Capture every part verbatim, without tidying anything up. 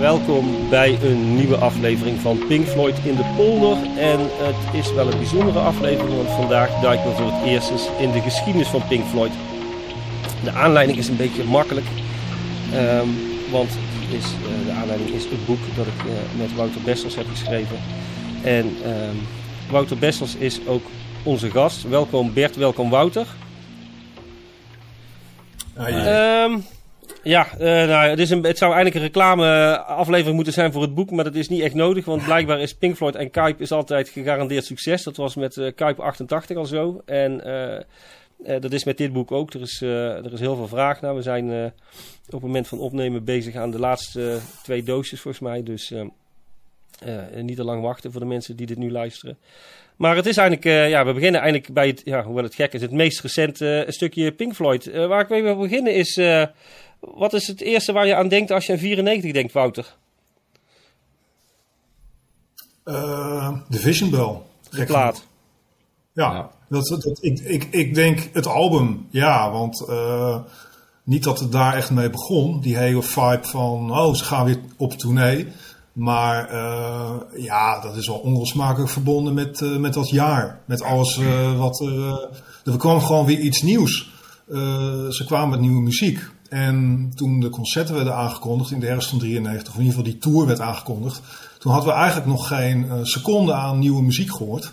welkom bij een nieuwe aflevering van Pink Floyd in de polder. En het is wel een bijzondere aflevering, want vandaag duiken we voor het eerst eens in de geschiedenis van Pink Floyd. De aanleiding is een beetje makkelijk, um, want het is, uh, de aanleiding is het boek dat ik uh, met Wouter Bessels heb geschreven. En um, Wouter Bessels is ook onze gast. Welkom Bert, welkom Wouter. Ah, ja. Um, ja, uh, nou, het, is een, het zou eigenlijk een reclame-aflevering moeten zijn voor het boek, maar dat is niet echt nodig, want blijkbaar is Pink Floyd en Kuip is altijd gegarandeerd succes. Dat was met uh, Kuip achtentachtig al zo. En uh, uh, dat is met dit boek ook. Er is, uh, er is heel veel vraag naar. We zijn uh, op het moment van opnemen bezig aan de laatste uh, twee doosjes volgens mij. Dus uh, uh, niet te lang wachten voor de mensen die dit nu luisteren. Maar het is eigenlijk, uh, ja, we beginnen eigenlijk bij het, ja, hoewel het gek is, het meest recente uh, stukje Pink Floyd. Uh, waar ik mee wil beginnen is, uh, wat is het eerste waar je aan denkt als je aan vierennegentig denkt, Wouter? Uh, de Vision Bell. De plaat. Ja, ja. Dat, dat, ik, ik, ik denk het album, ja, want uh, niet dat het daar echt mee begon. Die hele vibe van, oh, ze gaan weer op tournee. Maar uh, ja, dat is wel onlosmakelijk verbonden met, uh, met dat jaar. Met alles uh, wat er... Uh, er kwam gewoon weer iets nieuws. Uh, ze kwamen met nieuwe muziek. En toen de concerten werden aangekondigd in de herfst van drieënnegentig, of in ieder geval die tour werd aangekondigd, toen hadden we eigenlijk nog geen uh, seconde aan nieuwe muziek gehoord.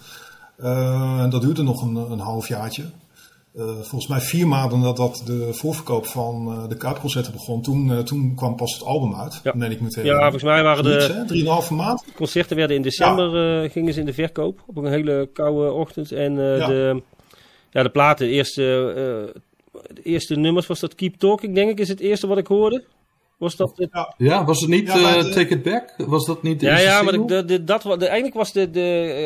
Uh, en dat duurde nog een, een halfjaartje. Uh, volgens mij vier maanden nadat de voorverkoop van uh, de Kuipconcerten begon, toen, uh, toen kwam pas het album uit. Ja, meen ik meteen. Ja, volgens mij waren de Niets, drieënhalve maand. Concerten werden in december, ja. uh, gingen ze in de verkoop op een hele koude ochtend. En uh, ja. De, ja, de platen, de eerste, uh, de eerste nummers was dat Keep Talking, denk ik, is het eerste wat ik hoorde. Was dat het... ja. ja, was het niet ja, uh, de... Take It Back? Was dat niet de ja, eerste ja, single? maar de, de, dat, de, eigenlijk was de,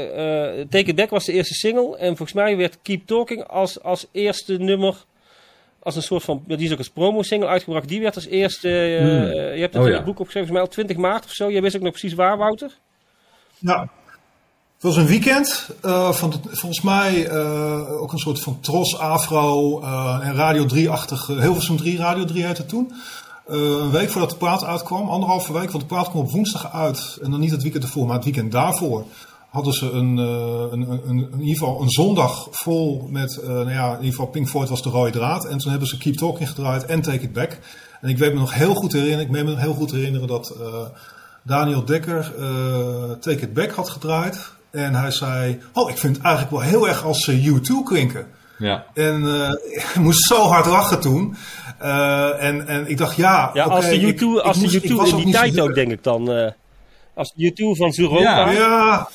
de uh, Take It Back was de eerste single. En volgens mij werd Keep Talking als, als eerste nummer, als een soort van, die is ook als promo-single uitgebracht. Die werd als eerste, uh, hmm. uh, je hebt het oh, in ja. het boek opgeschreven, volgens mij al twintig maart of zo. Jij wist ook nog precies waar, Wouter? Ja, het was een weekend uh, van de, volgens mij uh, ook een soort van Tros, Afro uh, en Radio drie-achtig, uh, Hilversum drie, Radio drie heette het toen. Uh, een week voordat de plaat uitkwam, anderhalve week, want de plaat kwam op woensdag uit. En dan niet het weekend ervoor, maar het weekend daarvoor hadden ze een, uh, een, een, een, in ieder geval een zondag vol met, uh, nou ja, in ieder geval Pink Floyd was de rode draad. En toen hebben ze Keep Talking gedraaid en Take It Back. En ik weet me nog heel goed herinneren, ik meen me nog heel goed herinneren dat uh, Daniel Dekker uh, Take It Back had gedraaid. En hij zei, oh, ik vind het eigenlijk wel heel erg als uh, U twee klinken. Ja. En uh, ik moest zo hard lachen toen. Uh, en, en ik dacht, ja... Ja, okay, als de U twee, ik, als ik de moest, U twee in die tijd zo ook, denk ik dan. Uh, als de U twee van Zuropa. Ja, ja,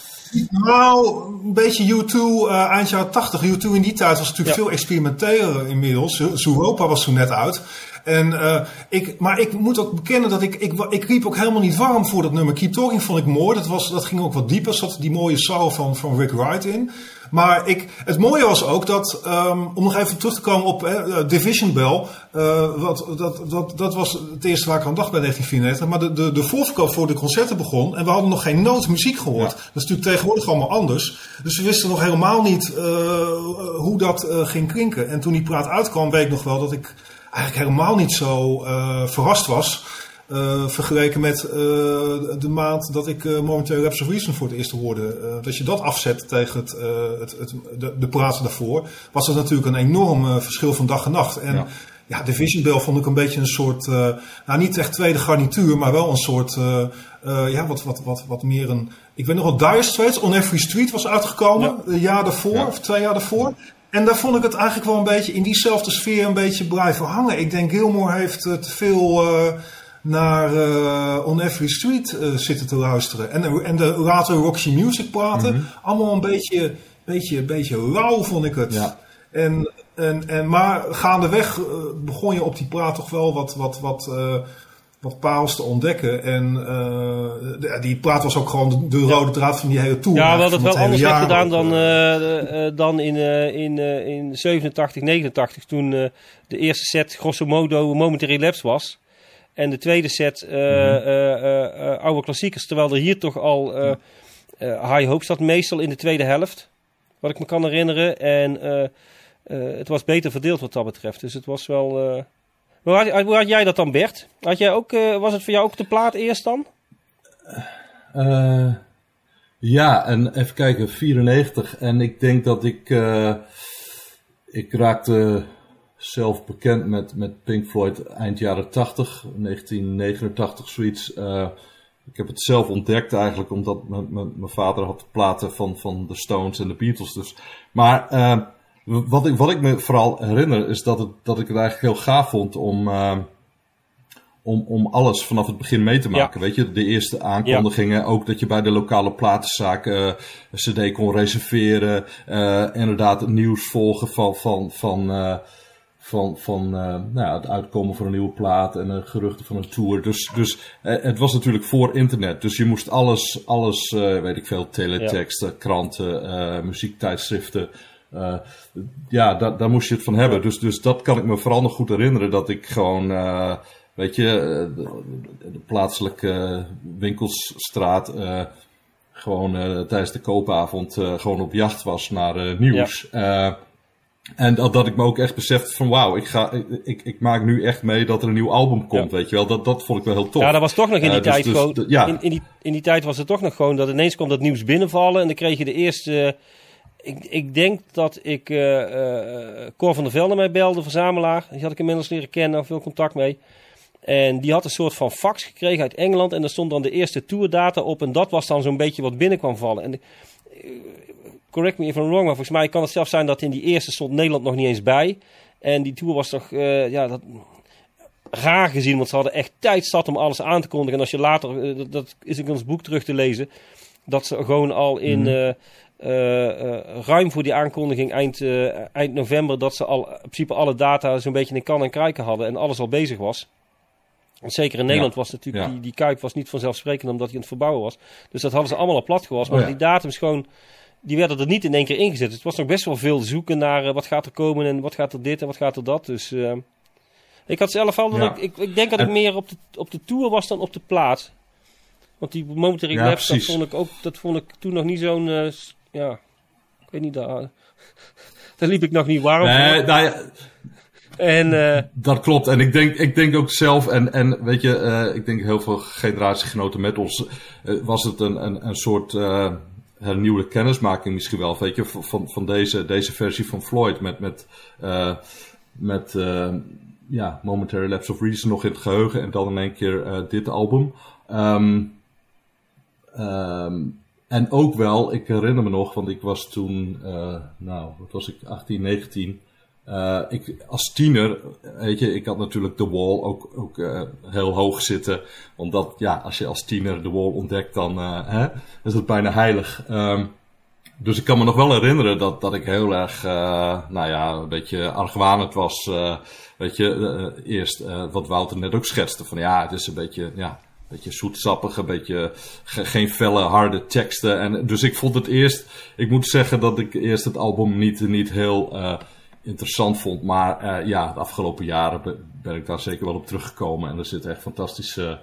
nou, een beetje U twee, uh, eind jaren tachtig. U twee in die tijd was natuurlijk ja. veel experimenteler inmiddels. Zuropa was toen net uit. En, uh, ik, maar ik moet ook bekennen dat ik, ik, ik riep ook helemaal niet warm voor dat nummer. Keep Talking vond ik mooi. Dat, was, dat ging ook wat dieper. Er zat die mooie soul van, van Rick Wright in. Maar ik, het mooie was ook dat, um, om nog even terug te komen op uh, Division Bell. Uh, wat, dat, dat, dat was het eerste waar ik aan dacht bij negentien vierennegentig. Maar de, de, de voorverkoop voor de concerten begon. En we hadden nog geen noot muziek gehoord. Ja. Dat is natuurlijk tegenwoordig allemaal anders. Dus we wisten nog helemaal niet uh, hoe dat uh, ging klinken. En toen die plaat uitkwam, weet ik nog wel dat ik eigenlijk helemaal niet zo uh, verrast was. Uh, vergeleken met uh, de maand dat ik uh, momenteel Lapse of Reason voor het eerst hoorde. Uh, dat je dat afzet tegen het, uh, het, het, de, de praten daarvoor. Was dat natuurlijk een enorm uh, verschil van dag en nacht. En ja, ja de Vision Bell vond ik een beetje een soort, uh, nou niet echt tweede garnituur, maar wel een soort, uh, uh, ja wat, wat, wat, wat meer een, ik weet nog wel, Dire Straits, On Every Street was uitgekomen, ja. een jaar daarvoor, ja. of twee jaar daarvoor. En daar vond ik het eigenlijk wel een beetje in diezelfde sfeer een beetje blijven hangen. Ik denk Gilmour heeft uh, te veel uh, naar uh, On Every Street uh, zitten te luisteren. En, en de later Roxy Music platen, mm-hmm. allemaal een beetje, beetje, beetje rauw vond ik het. Ja. En, en, en, maar gaandeweg uh, begon je op die plaat toch wel wat, wat, wat, uh, wat parels te ontdekken. En uh, de, die plaat was ook gewoon de, de rode draad van die hele tour. Ja, we hadden het wel anders werd gedaan dan, uh, uh, dan in, uh, in, uh, in zevenentachtig, negenentachtig. Toen uh, de eerste set grosso modo Momentary Lapse was. En de tweede set uh, mm-hmm. uh, uh, uh, oude klassiekers. Terwijl er hier toch al uh, uh, High Hope zat meestal in de tweede helft. Wat ik me kan herinneren. En uh, uh, het was beter verdeeld wat dat betreft. Dus het was wel... Uh... Hoe, had, hoe had jij dat dan, Bert? Had jij ook, uh, was het voor jou ook de plaat eerst dan? Uh, ja, en even kijken, vierennegentig. En ik denk dat ik... Uh, ik raakte zelf bekend met, met Pink Floyd eind jaren tachtig, negentien negenentachtig, zoiets. Uh, ik heb het zelf ontdekt eigenlijk, omdat mijn vader had platen van, van de Stones en de Beatles. Dus. Maar uh, wat, ik, wat ik me vooral herinner is dat, het, dat ik het eigenlijk heel gaaf vond om... Uh, Om, om alles vanaf het begin mee te maken, ja. Weet je. De eerste aankondigingen, ja. Ook dat je bij de lokale platenzaak uh, een cd kon reserveren. Uh, inderdaad het nieuws volgen van, van, van, uh, van, van uh, nou ja, het uitkomen van een nieuwe plaat en uh, geruchten van een tour. Dus, dus uh, het was natuurlijk voor internet. Dus je moest alles, alles uh, weet ik veel, teletext, ja. Kranten, uh, muziektijdschriften. Uh, ja, da, daar moest je het van hebben. Ja. Dus, dus dat kan ik me vooral nog goed herinneren, dat ik gewoon... Uh, Weet je, de, de plaatselijke winkelsstraat uh, gewoon uh, tijdens de koopavond uh, gewoon op jacht was naar uh, nieuws. Ja. Uh, en dat, dat ik me ook echt besefte van wauw, ik, ga, ik, ik, ik maak nu echt mee dat er een nieuw album komt, ja. Weet je wel. Dat, dat vond ik wel heel tof. Ja, dat was toch nog in die uh, tijd dus, gewoon, dus, ja. in, in, die, in die tijd was het toch nog gewoon dat ineens kwam dat nieuws binnenvallen en dan kreeg je de eerste... Ik, ik denk dat ik uh, uh, Cor van der Velde mij belde, verzamelaar. Die had ik inmiddels leren kennen, had veel contact mee. En die had een soort van fax gekregen uit Engeland. En daar stond dan de eerste tourdata op. En dat was dan zo'n beetje wat binnen kwam vallen. En correct me if I'm wrong, maar volgens mij kan het zelfs zijn dat in die eerste stond Nederland nog niet eens bij. En die tour was toch uh, ja, dat, raar gezien. Want ze hadden echt tijd zat om alles aan te kondigen. En als je later, uh, dat, dat is in ons boek terug te lezen. Dat ze gewoon al in... Mm. Uh, Uh, uh, ruim voor die aankondiging eind, uh, eind november... dat ze al in principe alle data zo'n beetje in kan en kruiken hadden... en alles al bezig was. Want zeker in Nederland ja. was natuurlijk... Ja. Die, die Kuip was niet vanzelfsprekend omdat hij aan het verbouwen was. Dus dat hadden ze allemaal al plat gewas. Maar oh ja. die datums gewoon... die werden er niet in één keer ingezet. Dus het was nog best wel veel zoeken naar... Uh, wat gaat er komen en wat gaat er dit en wat gaat er dat. Dus uh, ik had zelf al... Ja. Ik, ik, ik denk dat ik meer op de, op de tour was dan op de plaats. Want die Momentary ja, Lapse, dat vond ik ook... dat vond ik toen nog niet zo'n... Uh, Ja, ik weet niet, daar, daar liep ik nog niet warm nee, voor. Nou ja, en, uh, dat klopt. En ik denk, ik denk ook zelf, en, en weet je, uh, ik denk heel veel generatiegenoten met ons, uh, was het een, een, een soort uh, hernieuwde kennismaking misschien wel, weet je, van, van deze, deze versie van Floyd met, met, uh, met uh, ja, Momentary Lapse of Reason nog in het geheugen en dan in één keer uh, dit album. Um, um, En ook wel, ik herinner me nog, want ik was toen, uh, nou, wat was ik, achttien, negentien. Uh, ik, als tiener, weet je, ik had natuurlijk The Wall ook, ook uh, heel hoog zitten. Omdat, ja, als je als tiener The Wall ontdekt, dan uh, hè, is het bijna heilig. Um, dus ik kan me nog wel herinneren dat, dat ik heel erg, uh, nou ja, een beetje argwanend was. Uh, weet je, uh, eerst uh, wat Wouter net ook schetste, van ja, het is een beetje, ja... beetje zoetsappig, een beetje ge- geen felle, harde teksten. En dus ik vond het eerst... Ik moet zeggen dat ik eerst het album niet, niet heel uh, interessant vond. Maar uh, ja, de afgelopen jaren ben, ben ik daar zeker wel op teruggekomen. En er zitten echt fantastische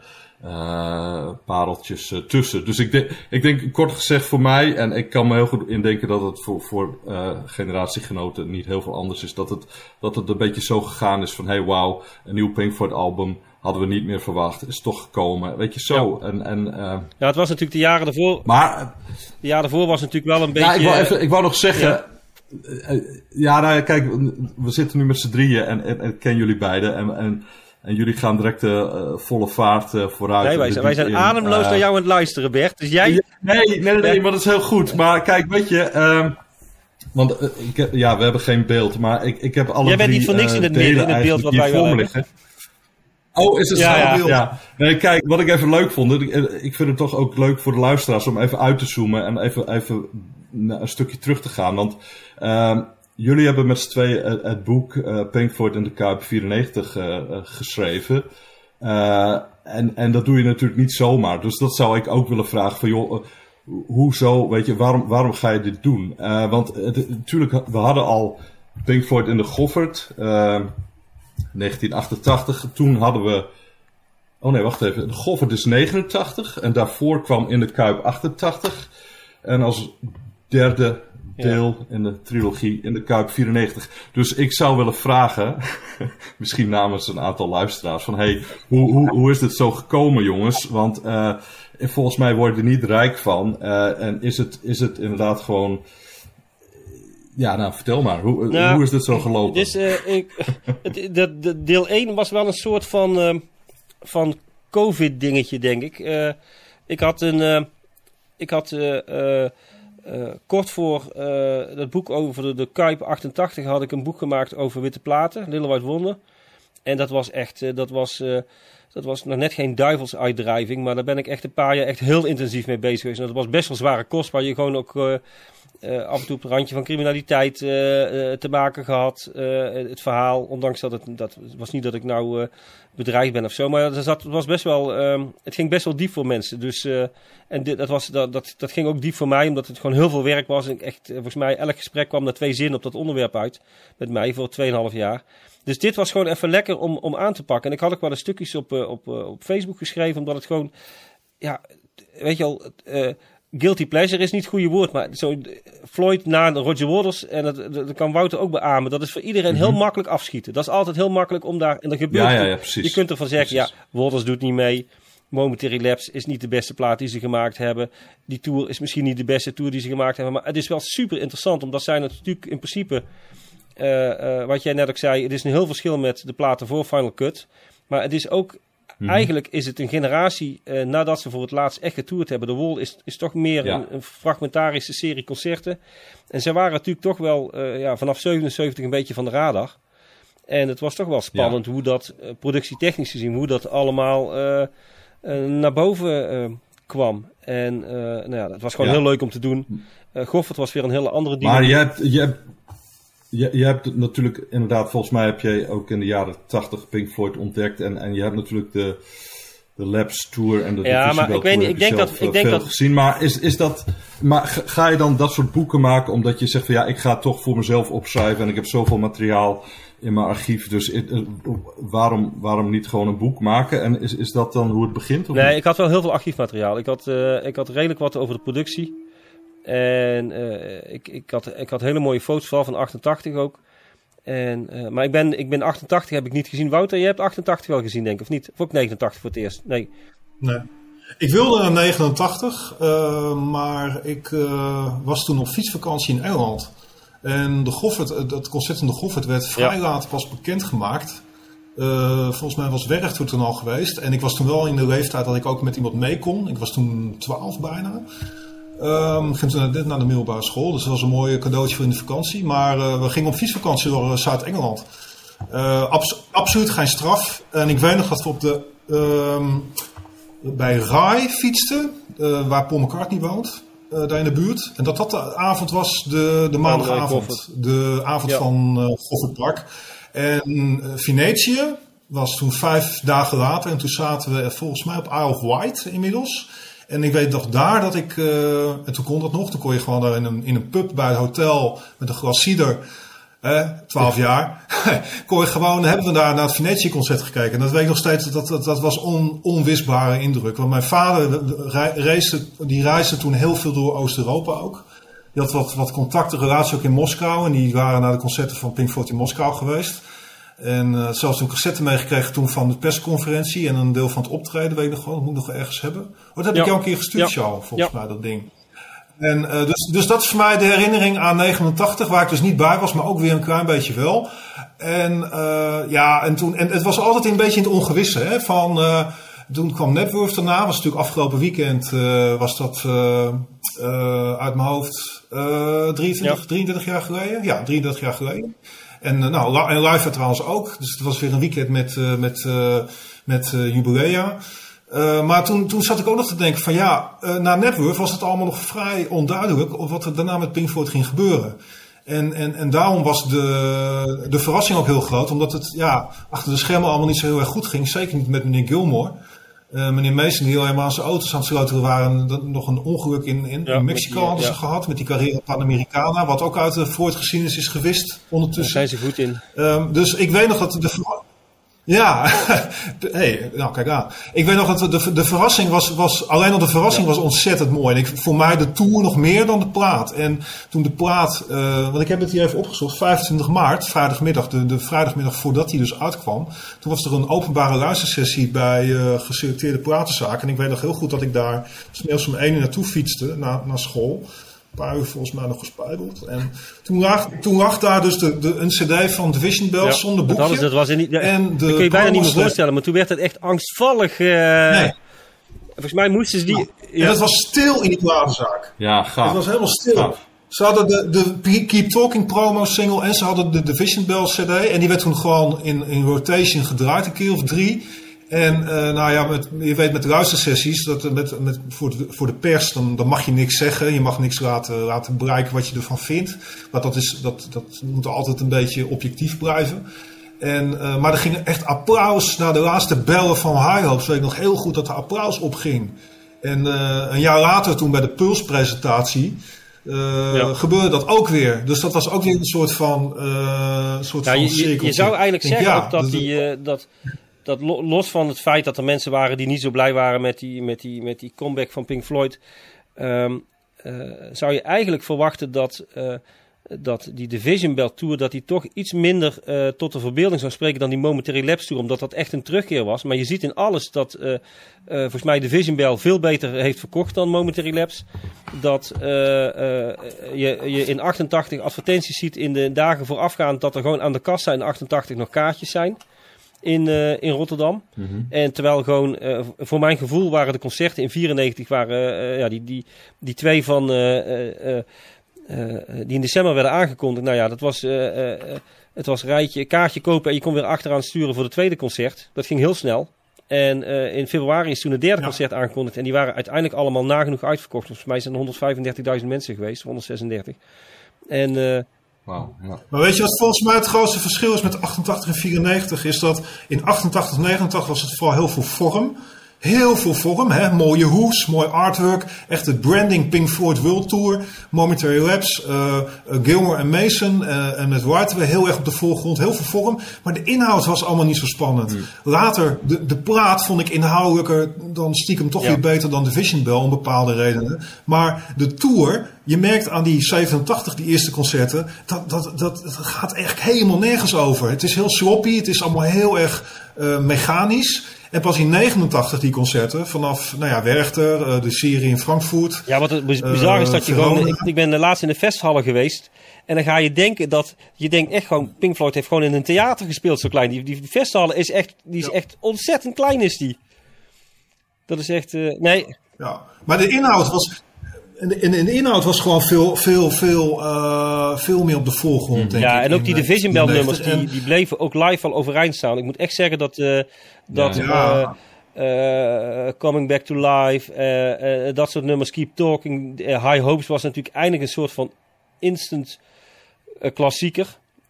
uh, pareltjes uh, tussen. Dus ik, de, ik denk, kort gezegd voor mij... en ik kan me heel goed indenken dat het voor, voor uh, generatiegenoten niet heel veel anders is. Dat het, dat het een beetje zo gegaan is van... hey, wauw, een nieuw Pink Floyd album... hadden we niet meer verwacht, is toch gekomen. Weet je, zo. Ja, en, en, uh... ja het was natuurlijk de jaren ervoor... Maar... De jaren ervoor was natuurlijk wel een beetje... Ja, ik wou, even, ik wou nog zeggen... Ja, uh, ja nou, kijk, we zitten nu met z'n drieën en, en, en ik ken jullie beiden. En, en, en jullie gaan direct uh, volle vaart uh, vooruit. Nee, wij zijn, wij zijn in, ademloos uh, naar jou aan het luisteren, Bert. Dus jij... Ja, nee, nee, nee, nee, maar dat is heel goed. Maar kijk, weet je... Uh, want uh, ik heb, ja, we hebben geen beeld, maar ik, ik heb alle Jij bent drie, niet voor niks uh, in het midden, in het beeld wat wij hebben. Liggen. Oh, is het ja, zo? Ja, ja. Nee, kijk, wat ik even leuk vond. Ik, ik vind het toch ook leuk voor de luisteraars om even uit te zoomen en even, even een stukje terug te gaan. Want uh, jullie hebben met z'n tweeën het, het boek uh, Pink Floyd in de Kuip vierennegentig uh, uh, geschreven. Uh, en, en dat doe je natuurlijk niet zomaar. Dus dat zou ik ook willen vragen van joh, uh, hoezo, weet je, waarom, waarom ga je dit doen? Uh, want het, natuurlijk, we hadden al Pink Floyd in de Goffert. Uh, negentien achtentachtig, toen hadden we... Oh nee, wacht even. De Goffert is negenentachtig. En daarvoor kwam in de Kuip achtentachtig. En als derde deel ja. in de trilogie in de Kuip vierennegentig. Dus ik zou willen vragen, misschien namens een aantal luisteraars, van hey, hoe, hoe, hoe is dit zo gekomen, jongens? Want uh, volgens mij word je er niet rijk van. Uh, en is het, is het inderdaad gewoon... Ja, nou, vertel maar. Hoe, nou, hoe is dit zo gelopen? Dus, uh, ik, het, de, de deel één was wel een soort van, uh, van COVID-dingetje, denk ik. Uh, ik had een... Uh, ik had... Uh, uh, Uh, kort voor uh, dat boek over de, de Kuip achtentachtig had ik een boek gemaakt over witte platen, Little White Wonder. En dat was echt, uh, dat was, uh, dat was nog net geen duivelsuitdrijving, maar daar ben ik echt een paar jaar echt heel intensief mee bezig geweest. En dat was best wel zware kost, waar je gewoon ook uh, uh, af en toe op het randje van criminaliteit uh, uh, te maken gehad. Uh, het verhaal, ondanks dat het, dat was niet dat ik nou uh, bedreigd ben of zo, maar dat, dat was best wel, uh, het ging best wel diep voor mensen. Dus, uh, en dit, dat, was, dat, dat, dat ging ook diep voor mij, omdat het gewoon heel veel werk was. En echt, volgens mij, elk gesprek kwam na twee zinnen op dat onderwerp uit met mij voor tweeënhalf jaar. Dus dit was gewoon even lekker om, om aan te pakken. En ik had ook wel een stukjes op, uh, op, uh, op Facebook geschreven, omdat het gewoon, ja, weet je al, uh, guilty pleasure is niet het goede woord, maar zo Floyd na Roger Waters, en dat, dat kan Wouter ook beamen, dat is voor iedereen mm-hmm. heel makkelijk afschieten. Dat is altijd heel makkelijk om daar, en dat gebeurt. Ja, ja, ja, precies. Je kunt ervan zeggen, precies. ja, Waters doet niet mee, Momentary Lapse is niet de beste plaat die ze gemaakt hebben, die tour is misschien niet de beste tour die ze gemaakt hebben, maar het is wel super interessant, omdat zij natuurlijk in principe, uh, uh, wat jij net ook zei, het is een heel verschil met de platen voor Final Cut, maar het is ook Mm-hmm. Eigenlijk is het een generatie uh, nadat ze voor het laatst echt getoerd hebben. De Wall is, is toch meer ja. een, een fragmentarische serie concerten. En ze waren natuurlijk toch wel uh, ja, vanaf zevenenzeventig een beetje van de radar. En het was toch wel spannend ja. hoe dat uh, productietechnisch gezien, hoe dat allemaal uh, uh, naar boven uh, kwam. En uh, nou ja, het was gewoon ja. heel leuk om te doen. Uh, Goffert was weer een hele andere dynamiek. Maar je hebt... Je hebt... Je, je hebt natuurlijk, inderdaad, volgens mij heb jij ook in de jaren tachtig Pink Floyd ontdekt. En, en je hebt natuurlijk de, de Lapse Tour en de ja, maar ik weet niet, ik denk dat, ik denk dat gezien. Maar is, is dat, maar ga je dan dat soort boeken maken omdat je zegt van ja, ik ga het toch voor mezelf opschrijven en ik heb zoveel materiaal in mijn archief. Dus it, uh, waarom, waarom niet gewoon een boek maken? En is, is dat dan hoe het begint? Of nee, niet? Ik had wel heel veel archiefmateriaal. Ik had, uh, ik had redelijk wat over de productie. En uh, ik, ik, had, ik had hele mooie foto's van, van achtentachtig ook. En, uh, maar ik ben, ik ben achtentachtig heb ik niet gezien. Wouter, je hebt achtentachtig wel gezien, denk ik, of niet? Of ook negenentachtig voor het eerst? Nee. Nee. Ik wilde naar negenentachtig, uh, maar ik uh, was toen op fietsvakantie in Engeland. En de Goffert, dat concert in de Goffert werd vrij ja. laat pas bekendgemaakt. Uh, volgens mij was Werchter toen al geweest. En ik was toen wel in de leeftijd dat ik ook met iemand mee kon. Ik was toen twaalf bijna. Um, ik ging toen net naar de middelbare school, dus dat was een mooi cadeautje voor in de vakantie. Maar uh, we gingen op fietsvakantie door uh, Zuid-Engeland. Uh, abs- absoluut geen straf. En ik weet nog dat we op de, um, bij Rye fietsten, uh, waar Paul McCartney woont, uh, daar in de buurt. En dat dat de avond was, de, de maandagavond, de avond ja. van uh, Goffertpark. En uh, Venetië was toen vijf dagen later en toen zaten we volgens mij op Isle of Wight inmiddels. En ik weet nog daar dat ik, uh, en toen kon dat nog, toen kon je gewoon daar in een, in een pub bij het hotel met een glas cider, eh, twaalf jaar, kon je gewoon, hebben we daar naar het Venetië-concert gekeken. En dat weet ik nog steeds, dat, dat, dat was on, onwisbare indruk. Want mijn vader reisde, die reisde toen heel veel door Oost-Europa ook. Die had wat, wat contacten, relatie ook in Moskou. En die waren naar de concerten van Pink Floyd in Moskou geweest. En uh, zelfs een cassette meegekregen toen van de persconferentie en een deel van het optreden, weet ik nog wel, dat moet ik nog ergens hebben. Oh, dat heb ja. ik jou een keer gestuurd, ja. jou, volgens ja. mij, dat ding. En uh, dus, dus dat is voor mij de herinnering aan negenentachtig, waar ik dus niet bij was, maar ook weer een klein beetje wel. En uh, ja, en toen, en het was altijd een beetje in het ongewisse, hè, van, uh, toen kwam Knebworth daarna, was natuurlijk afgelopen weekend, uh, was dat uh, uh, uit mijn hoofd uh, drieëntwintig, ja. drieëntwintig jaar geleden? Ja, drieëndertig jaar geleden. En, uh, nou, en live trouwens ook. Dus het was weer een weekend met, uh, met, uh, met uh, jubilea. Uh, maar toen, toen zat ik ook nog te denken van ja, uh, na Knebworth was het allemaal nog vrij onduidelijk wat er daarna met Pink Floyd ging gebeuren. En, en, en daarom was de, de verrassing ook heel groot, omdat het ja, achter de schermen allemaal niet zo heel erg goed ging. Zeker niet met meneer Gilmore. Uh, meneer Mason, die helemaal aan zijn auto's aan het sleutelen waren, nog een ongeluk in, in, ja, in Mexico hadden ze ja. gehad met die Carrera Panamericana, wat ook uit de Floyd-geschiedenis is gewist ondertussen. Daar zijn ze goed in. Um, dus ik weet nog dat de Ja, hey, nou kijk aan. Ik weet nog dat de, de verrassing was, was, alleen al de verrassing ja. was ontzettend mooi. En ik, voor mij de tour nog meer dan de plaat. En toen de plaat, uh, want ik heb het hier even opgezocht, vijfentwintig maart, vrijdagmiddag, de, de vrijdagmiddag voordat hij dus uitkwam. Toen was er een openbare luistersessie bij uh, geselecteerde platenzaken. En ik weet nog heel goed dat ik daar s'middags om één uur naartoe fietste, naar, naar school. Een paar uur volgens mij nog gespeeld. En toen lag, toen lag daar dus de, de, een cd van Division Bell ja, zonder boekje. Dat, is, dat was in, ja, en de dat kun je bijna niet meer voorstellen. Maar toen werd het echt angstvallig. Uh, nee. Volgens mij moesten ze die... Ja. Ja. En het was stil in die platenzaak. Ja, gaaf. Het was helemaal stil. Gaaf. Ze hadden de, de Keep Talking promo single en ze hadden de Division Bell cd. En die werd toen gewoon in, in rotation gedraaid, een keer of drie. En uh, nou ja, met, je weet met luistersessies, dat met, met, voor, de, voor de pers, dan, dan mag je niks zeggen. Je mag niks laten, laten bereiken wat je ervan vindt. Maar dat, is, dat, dat moet altijd een beetje objectief blijven. En, uh, maar er ging echt applaus naar de laatste bellen van High Hopes. Weet ik nog heel goed dat er applaus opging. En uh, een jaar later, toen bij de Pulse-presentatie, uh, ja. gebeurde dat ook weer. Dus dat was ook weer een soort van, uh, soort ja, van je, cirkeltje. Je zou eigenlijk denk, zeggen ja, ook dat dus die... Uh, dat Dat los van het feit dat er mensen waren die niet zo blij waren met die, met die, met die comeback van Pink Floyd, um, uh, zou je eigenlijk verwachten dat, uh, dat die Division Bell Tour, dat die toch iets minder uh, tot de verbeelding zou spreken dan die Momentary Lapse Tour, omdat dat echt een terugkeer was. Maar je ziet in alles dat uh, uh, volgens mij Division Bell veel beter heeft verkocht dan Momentary Lapse. Dat uh, uh, je, je in achtentachtig advertenties ziet in de dagen voorafgaand dat er gewoon aan de kassa in achtentachtig nog kaartjes zijn. In, uh, in Rotterdam. Mm-hmm. En terwijl gewoon, uh, voor mijn gevoel waren de concerten in vierennegentig, waren uh, ja, die, die, die twee van, uh, uh, uh, die in december werden aangekondigd. Nou ja, dat was, uh, uh, het was rijtje, kaartje kopen en je kon weer achteraan sturen voor het tweede concert. Dat ging heel snel. En uh, in februari is toen het derde ja. concert aangekondigd. En die waren uiteindelijk allemaal nagenoeg uitverkocht. Volgens mij zijn er honderdvijfendertigduizend mensen geweest, honderdzesendertig. En... Uh, Wow, ja. Maar weet je wat volgens mij het grootste verschil is met achtentachtig en vierennegentig? Is dat in achtentachtig, negenentachtig was het vooral heel veel vorm. Heel veel vorm, hè? Mooie hoes, mooi artwork, echt het branding Pink Floyd World Tour, Momentary Lapse, uh, uh, Gilmour en Mason uh, en met White weer heel erg op de voorgrond, heel veel vorm. Maar de inhoud was allemaal niet zo spannend. Mm. Later, de, de plaat vond ik inhoudelijker dan stiekem toch ja. weer beter dan Division Bell om bepaalde redenen. Maar de tour, je merkt aan die zevenentachtig, die eerste concerten, dat, dat, dat, dat gaat echt helemaal nergens over. Het is heel sloppy, het is allemaal heel erg uh, mechanisch. En pas in negenentachtig die concerten, vanaf nou ja, Werchter, uh, de serie in Frankfurt. Ja, wat het bizar uh, is dat je gewoon... Ik, ik ben laatst in de festhallen geweest. En dan ga je denken dat... Je denkt echt gewoon... Pink Floyd heeft gewoon in een theater gespeeld zo klein. Die, die, die festhallen is echt... Die is ja. echt ontzettend klein is die. Dat is echt... Uh, nee. Ja, maar de inhoud was... En de, en de inhoud was gewoon veel, veel, veel, uh, veel meer op de voorgrond, denk ja, ik. En ook die Division Bell nummers, die, die bleven ook live al overeind staan. Ik moet echt zeggen dat, uh, dat ja. uh, uh, Coming Back to Life, uh, uh, dat soort nummers, Keep Talking, uh, High Hopes was natuurlijk eindelijk een soort van instant uh, klassieker.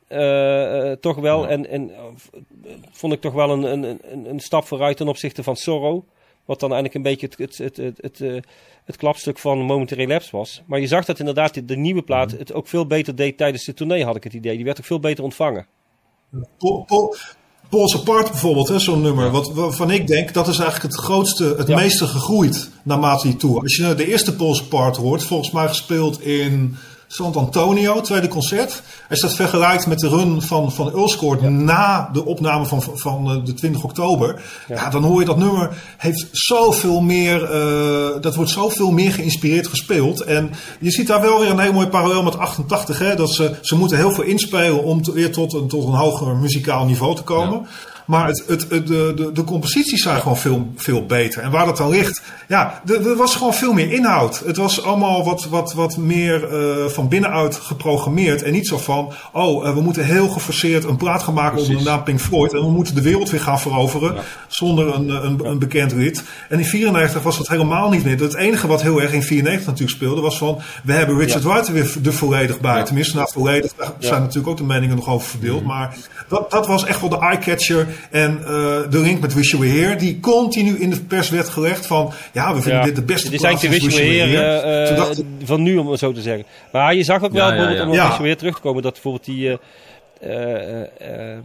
Uh, uh, toch wel. Ja. En, en uh, vond ik toch wel een, een, een, een stap vooruit ten opzichte van Sorrow. Wat dan eigenlijk een beetje het, het, het, het, het, het klapstuk van Momentary Lapse was. Maar je zag dat inderdaad de, de nieuwe plaat het ook veel beter deed tijdens de tournee, had ik het idee. Die werd ook veel beter ontvangen. Paul, Paul, Paul's Apart bijvoorbeeld, hè, zo'n nummer. Wat, waarvan ik denk, dat is eigenlijk het grootste, het ja. meeste gegroeid naarmate die tour. Als je de eerste Paul's Apart hoort, volgens mij gespeeld in Sant Antonio, tweede concert. Als je dat vergelijkt met de run van, van Earlscourt ja. na de opname van, van de twintig oktober. Ja. ja, dan hoor je dat nummer heeft zoveel meer, uh, dat wordt zoveel meer geïnspireerd gespeeld. En je ziet daar wel weer een heel mooi parallel met achtentachtig. Hè, dat ze, ze moeten heel veel inspelen om te, weer tot een, tot een hoger muzikaal niveau te komen. Ja. Maar het, het, het, de, de, de composities zijn gewoon veel, veel beter. En waar dat dan ligt, ja, er, er was gewoon veel meer inhoud. Het was allemaal wat, wat, wat meer uh, van binnenuit geprogrammeerd. En niet zo van, oh, uh, we moeten heel geforceerd een plaat gaan maken onder de naam Pink Floyd. En we moeten de wereld weer gaan veroveren ja. zonder een, een, een bekend lied. En in vierennegentig was dat helemaal niet meer. Het enige wat heel erg in vierennegentig natuurlijk speelde was van, we hebben Richard ja. White er weer er volledig bij. Ja. Tenminste, nou volledig, daar ja. zijn natuurlijk ook de meningen nog over verdeeld. Mm. Maar dat, dat was echt wel de eye-catcher. En uh, de link met Wish You Were Here, die continu in de pers werd gelegd van, ja, we vinden ja. dit de beste plaats van Wish You Were Here uh, uh, van nu, om het zo te zeggen. Maar je zag ook wel, ja, bijvoorbeeld, ja, ja. om op ja. Wish You Were Here terug te komen, dat bijvoorbeeld die uh, uh, uh,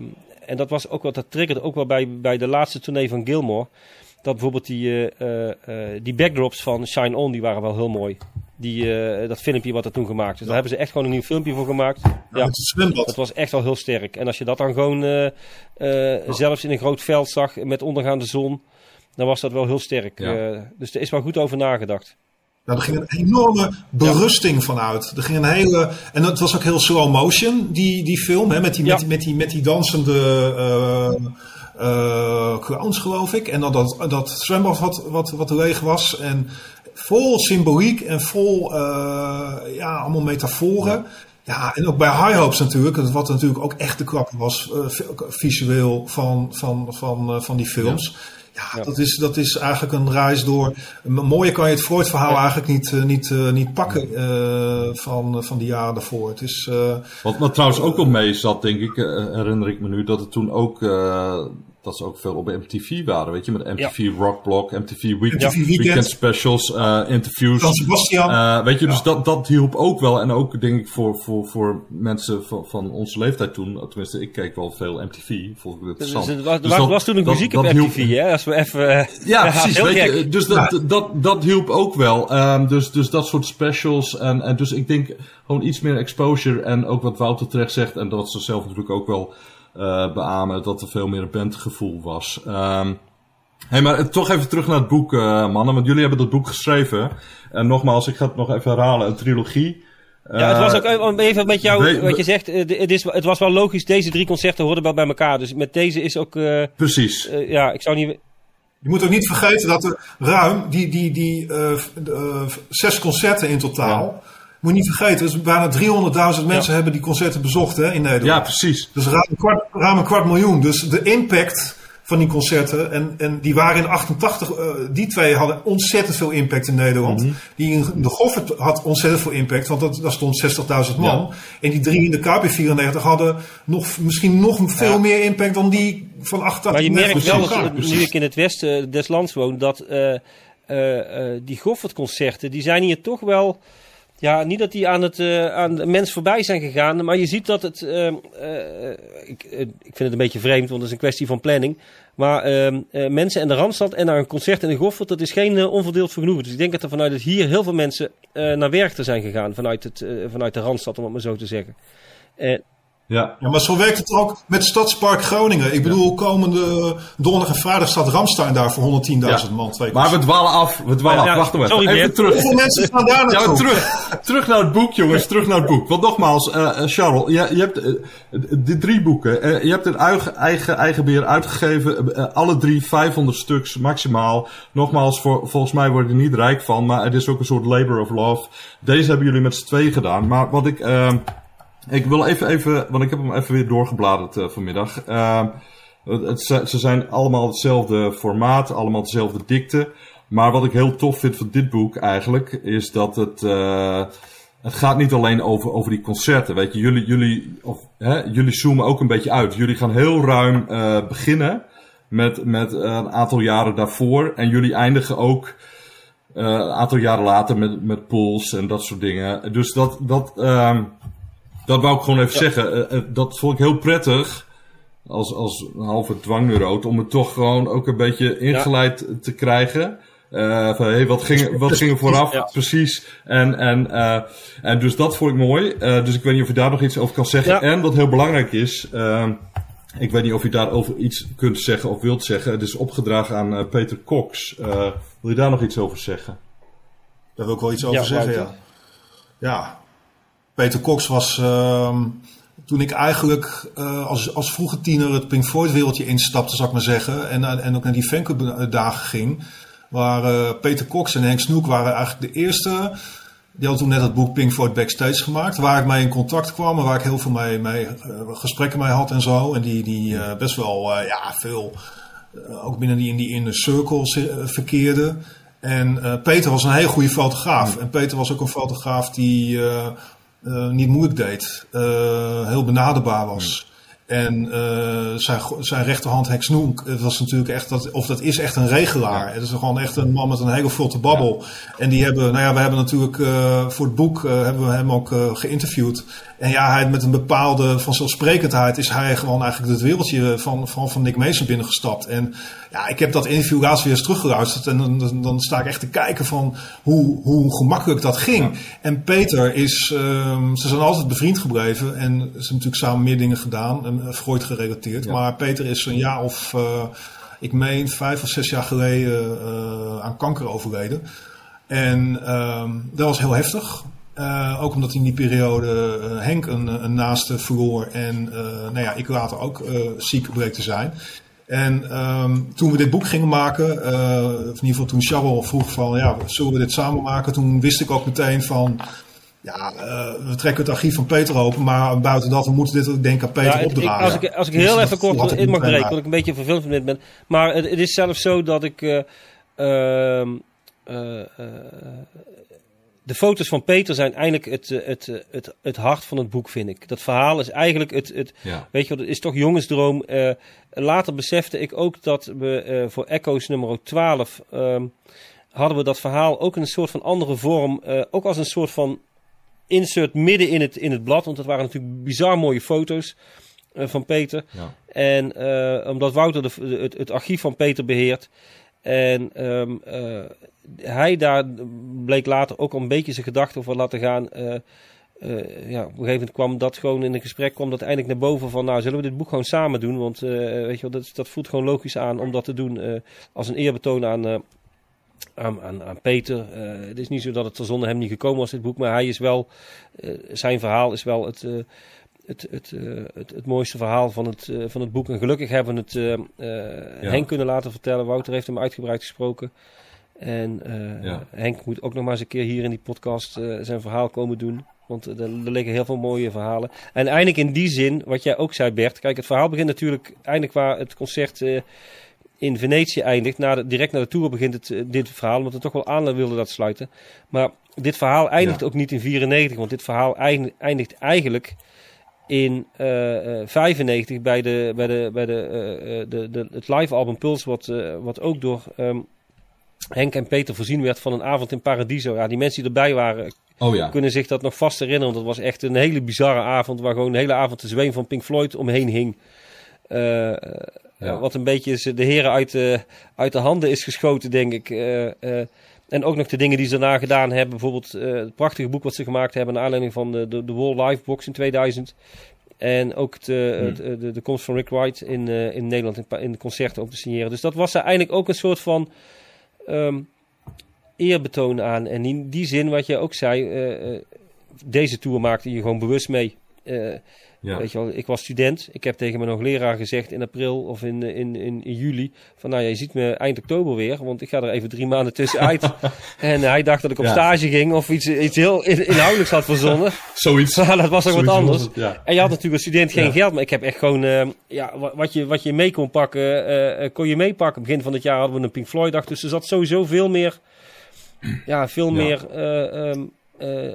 en dat was ook wat, dat triggerde ook wel bij, bij de laatste tournee van Gilmour. Dat bijvoorbeeld die, uh, uh, uh, die backdrops van Shine On, die waren wel heel mooi. Die, uh, dat filmpje wat er toen gemaakt is. Dus daar hebben ze echt gewoon een nieuw filmpje voor gemaakt. Ja, ja, dat was echt wel heel sterk. En als je dat dan gewoon uh, uh, oh. zelfs in een groot veld zag met ondergaande zon, dan was dat wel heel sterk. Ja. Uh, dus er is wel goed over nagedacht. Nou, er ging een enorme berusting ja. vanuit. Er ging een hele, en het was ook heel slow motion, die, die film, hè, met, die, ja. met, die, met, die, met die dansende uh, uh, clowns, geloof ik. En dan dat, dat zwembad wat, wat, wat leeg was. En vol symboliek en vol uh, ja, allemaal metaforen. Ja. ja, en ook bij High Hopes natuurlijk, wat natuurlijk ook echt de klap was, uh, visueel van, van, van, uh, van die films. Ja. Ja, ja. Dat, is, dat is eigenlijk een reis door. Mooier kan je het Freud-verhaal ja. eigenlijk niet, uh, niet, uh, niet pakken uh, van, uh, van die jaren daarvoor. Het is, uh, wat, wat trouwens ook wel mee zat, denk ik, uh, herinner ik me nu, dat het toen ook. Uh, dat ze ook veel op M T V waren, weet je, met M T V ja. Rockblock, M T V, Week- M T V Weekend. Weekend Specials, uh, interviews. Van Sebastian. Uh, weet je, dus ja. dat, dat hielp ook wel. En ook, denk ik, voor, voor, voor mensen van, van onze leeftijd toen, tenminste, ik keek wel veel M T V, vond ik het interessant. Dus, dus, er dus was, dat, was toen ook muziek dat, op dat M T V, hielp, hè? Als we even... Uh, ja, precies, weet je, dus dat, ja. dat, dat, dat hielp ook wel. Um, dus, dus dat soort specials. En, en dus ik denk, gewoon iets meer exposure. En ook wat Wouter terecht zegt, en dat ze zelf natuurlijk ook wel Uh, beamen, dat er veel meer een bandgevoel was. Um, hey, maar uh, toch even terug naar het boek, uh, mannen. Want jullie hebben dat boek geschreven. En nogmaals, ik ga het nog even herhalen. Een trilogie. Uh, ja, het was ook even met jou, we, wat je zegt. Uh, het, is, het was wel logisch, deze drie concerten hoorden wel bij elkaar. Dus met deze is ook... Uh, Precies. Uh, ja, ik zou niet... Je moet ook niet vergeten dat er ruim, die, die, die uh, uh, zes concerten in totaal... Ja. Moet je niet vergeten, dus bijna driehonderdduizend mensen ja. hebben die concerten bezocht, hè, in Nederland. Ja, precies. Dus ruim een kwart, ruim een kwart miljoen. Dus de impact van die concerten, en, en die waren in achtentachtig, uh, die twee hadden ontzettend veel impact in Nederland. Mm-hmm. Die in de Goffert had ontzettend veel impact, want dat, daar stond zestigduizend man. Ja. En die drie in de K P vierennegentig hadden nog, misschien nog veel ja. meer impact dan die van achtentachtig. Maar je merkt wel, dat, nu ik in het westen des lands woon, dat uh, uh, uh, die Goffert-concerten, die zijn hier toch wel... Ja, niet dat die aan, het, uh, aan de mens voorbij zijn gegaan, maar je ziet dat het... Uh, uh, ik, uh, ik vind het een beetje vreemd, want het is een kwestie van planning. Maar uh, uh, mensen en de Randstad en naar een concert in de Goffert, dat is geen uh, onverdeeld vergenoegen. Dus ik denk dat er vanuit het hier heel veel mensen uh, naar Werchter zijn gegaan, vanuit, het, uh, vanuit de Randstad, om het maar zo te zeggen. Uh, Ja. ja, maar zo werkt het ook met Stadspark Groningen. Ik bedoel, ja. komende donderdag en vrijdag staat Ramstein daar voor honderdtienduizend ja. man. Twee maar we dwalen af, we dwalen ja, af. Wacht even. Sorry, even terug. Hoeveel mensen staan daar naartoe? Ja, terug, terug naar het boek, jongens. Terug naar het boek. Want nogmaals, uh, Charles, je, je hebt uh, de drie boeken. Uh, je hebt het eigen, eigen, eigen beheer uitgegeven. Uh, alle drie vijfhonderd stuks maximaal. Nogmaals, voor, volgens mij word je er niet rijk van. Maar het is ook een soort labor of love. Deze hebben jullie met z'n tweeën gedaan. Maar wat ik... Uh, Ik wil even, even, want ik heb hem even weer doorgebladerd uh, vanmiddag. Uh, het, ze zijn allemaal hetzelfde formaat, allemaal dezelfde dikte. Maar wat ik heel tof vind van dit boek eigenlijk, is dat het, uh, het gaat niet alleen over, over die concerten. Weet je, jullie, jullie, of, hè, jullie zoomen ook een beetje uit. Jullie gaan heel ruim uh, beginnen met, met uh, een aantal jaren daarvoor. En jullie eindigen ook uh, een aantal jaren later met, met Pools en dat soort dingen. Dus dat, dat, uh, dat wou ik gewoon even ja. zeggen. Uh, dat vond ik heel prettig. Als, als een halve dwangneuroot. Om het toch gewoon ook een beetje ingeleid ja. te krijgen. Uh, van, hey, wat ging, wat ging er vooraf? Ja. Precies. En, en, uh, en dus dat vond ik mooi. Uh, dus ik weet niet of je daar nog iets over kan zeggen. Ja. En wat heel belangrijk is. Uh, ik weet niet of je daarover iets kunt zeggen of wilt zeggen. Het is opgedragen aan uh, Peter Cox. Uh, wil je daar nog iets over zeggen? Daar wil ik wel iets over ja, zeggen, ja. Ja. Peter Cox was... Uh, toen ik eigenlijk uh, als, als vroege tiener het Pink Floyd wereldje instapte, zou ik maar zeggen. En, en ook naar die fanclubdagen ging. Waar uh, Peter Cox en Henk Snoek waren eigenlijk de eerste. Die hadden toen net het boek Pink Floyd Backstage gemaakt. Waar ik mee in contact kwam. En waar ik heel veel mee, mee, uh, gesprekken mee had en zo. En die, die uh, best wel uh, ja, veel uh, ook binnen die, in die inner circles uh, verkeerde. En uh, Peter was een hele goede fotograaf. En Peter was ook een fotograaf die... Uh, Uh, niet moeilijk deed, uh, heel benaderbaar was. En uh, zijn, zijn rechterhand Henk Snoek, dat was natuurlijk echt dat, of dat is echt een regelaar. Ja. Het is gewoon echt een man met een hele vlotte babbel. Ja. En die hebben, nou ja, we hebben natuurlijk uh, voor het boek uh, hebben we hem ook uh, geïnterviewd. En ja, hij met een bepaalde vanzelfsprekendheid is hij gewoon eigenlijk het wereldje van, van, van Nick Mason binnengestapt. En ja, ik heb dat interview laatst weer eens teruggeluisterd. En dan, dan, dan sta ik echt te kijken van hoe, hoe gemakkelijk dat ging. Ja. En Peter is, um, ze zijn altijd bevriend gebleven. En ze hebben natuurlijk samen meer dingen gedaan. En Freud gerelateerd. Ja. Maar Peter is een jaar of, uh, ik meen, vijf of zes jaar geleden uh, aan kanker overleden. En um, dat was heel heftig. Uh, ook omdat in die periode uh, Henk een, een naaste verloor en uh, nou ja, ik later ook uh, ziek bleek te zijn. En um, toen we dit boek gingen maken, uh, of in ieder geval toen Charles vroeg van ja, zullen we dit samen maken? Toen wist ik ook meteen van ja, uh, we trekken het archief van Peter open, maar buiten dat, we moeten dit denk ik aan Peter ja, opdragen. Ik, als ik, als ik heel dus even kort in mag breken, want ik een beetje vervelend van dit ben. Maar het, het is zelfs zo dat ik uh, uh, uh, uh, de foto's van Peter zijn eigenlijk het, het, het, het hart van het boek, vind ik. Dat verhaal is eigenlijk het, het ja. weet je wat, het is toch jongensdroom. Uh, later besefte ik ook dat we uh, voor Echo's nummer twaalf um, hadden we dat verhaal ook in een soort van andere vorm, uh, ook als een soort van insert midden in het, in het blad, want dat waren natuurlijk bizar mooie foto's uh, van Peter. Ja. En uh, omdat Wouter de, de, het, het archief van Peter beheert en um, uh, hij daar bleek later ook al een beetje zijn gedachten over laten gaan. Uh, uh, ja, op een gegeven moment kwam dat gewoon in een gesprek, kwam dat eindelijk naar boven van, nou, zullen we dit boek gewoon samen doen? Want uh, weet je wel, dat, dat voelt gewoon logisch aan om dat te doen uh, als een eerbetoon aan, uh, aan, aan, aan Peter. Uh, het is niet zo dat het er zonder hem niet gekomen was, dit boek, maar hij is wel, uh, zijn verhaal is wel het... Uh, Het, het, uh, het, het mooiste verhaal van het, uh, van het boek. En gelukkig hebben we het uh, uh, ja. Henk kunnen laten vertellen. Wouter heeft hem uitgebreid gesproken. En uh, ja. Henk moet ook nog maar eens een keer hier in die podcast uh, zijn verhaal komen doen. Want uh, er, er liggen heel veel mooie verhalen. En eindelijk in die zin, wat jij ook zei, Bert. Kijk, het verhaal begint natuurlijk eindelijk waar het concert uh, in Venetië eindigt. Na de, direct na de tour begint het, uh, dit verhaal. Want we toch wel aan wilden dat sluiten. Maar dit verhaal eindigt ja. ook niet in vierennegentig. Want dit verhaal eindigt eigenlijk in uh, uh, vijfennegentig bij, de, bij, de, bij de, uh, de, de, het live album Pulse, wat, uh, wat ook door um, Henk en Peter voorzien werd van een avond in Paradiso. Ja, die mensen die erbij waren oh, ja. kunnen zich dat nog vast herinneren. Want dat was echt een hele bizarre avond, waar gewoon de hele avond de zweem van Pink Floyd omheen hing. Uh, ja. Wat een beetje de heren uit de, uit de handen is geschoten, denk ik. Uh, uh, En ook nog de dingen die ze daarna gedaan hebben. Bijvoorbeeld uh, het prachtige boek wat ze gemaakt hebben naar aanleiding van de, de, de Wall Live Box in tweeduizend. En ook de, hmm. de, de, de komst van Rick Wright in, uh, in Nederland in, in de concerten ook te signeren. Dus dat was er eigenlijk ook een soort van um, eerbetoon aan. En in die zin, wat je ook zei, uh, uh, deze tour maakte je gewoon bewust mee. Uh, Ja. Weet je wel, ik was student. Ik heb tegen mijn hoogleraar gezegd in april of in, in, in, in juli van nou ja, je ziet me eind oktober weer, want ik ga er even drie maanden tussenuit. En hij dacht dat ik op ja. stage ging of iets, iets heel inhoudelijks had verzonnen. Zoiets. Maar dat was ook Zoiets wat anders. Het, ja. En je had natuurlijk als student geen ja. geld, maar ik heb echt gewoon, uh, ja, wat je, wat je mee kon pakken, uh, kon je meepakken. Begin van het jaar hadden we een Pink Floyd dag, dus er zat sowieso veel meer, ja, veel ja. meer uh, um, uh,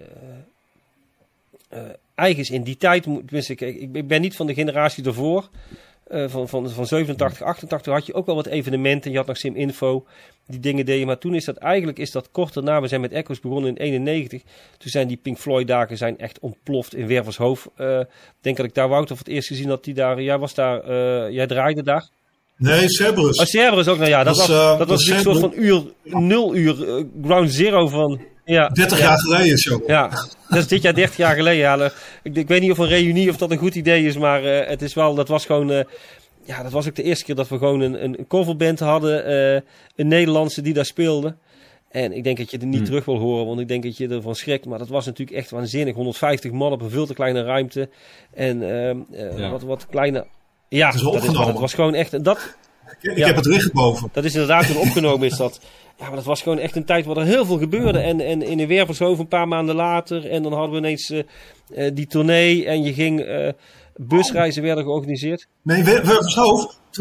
uh, eigens in die tijd, tenminste, ik, ik ben niet van de generatie daarvoor, uh, van, van, van zevenentachtig, achtentachtig, had je ook wel wat evenementen, je had nog Sim Info, die dingen deed je, maar toen is dat eigenlijk, is dat kort daarna, we zijn met Echo's begonnen in eenennegentig, toen zijn die Pink Floyd dagen zijn echt ontploft in Wervershoofd. Uh, ik denk dat ik daar Wouter voor het eerst gezien had, die daar, jij was daar, uh, jij draaide daar. Nee, Cerberus. Oh, Cerberus ook, nou ja, dat, dat was, uh, dat was een soort van uur, nul uur, uh, ground zero van... Ja, dertig ja. jaar geleden zo. Ja, dat is dit jaar dertig jaar geleden. Ja. Ik, ik weet niet of een reunie of dat een goed idee is, maar uh, het is wel, dat was gewoon, uh, ja, dat was ook de eerste keer dat we gewoon een, een coverband hadden, uh, een Nederlandse die daar speelde. En ik denk dat je het niet hmm. terug wil horen, want ik denk dat je ervan schrikt. Maar dat was natuurlijk echt waanzinnig. honderdvijftig man op een veel te kleine ruimte. En uh, uh, ja. wat, wat kleine... Ja, het is dat, is, dat was gewoon echt... Dat, ik ja, heb het rechtgeboven. Dat is inderdaad toen opgenomen is dat. Ja, maar dat was gewoon echt een tijd waar er heel veel gebeurde. En, en in een Wervershoofd een paar maanden later. En dan hadden we ineens uh, uh, die tournee. En je ging... Uh, busreizen werden georganiseerd. Nee, Wervershoofd...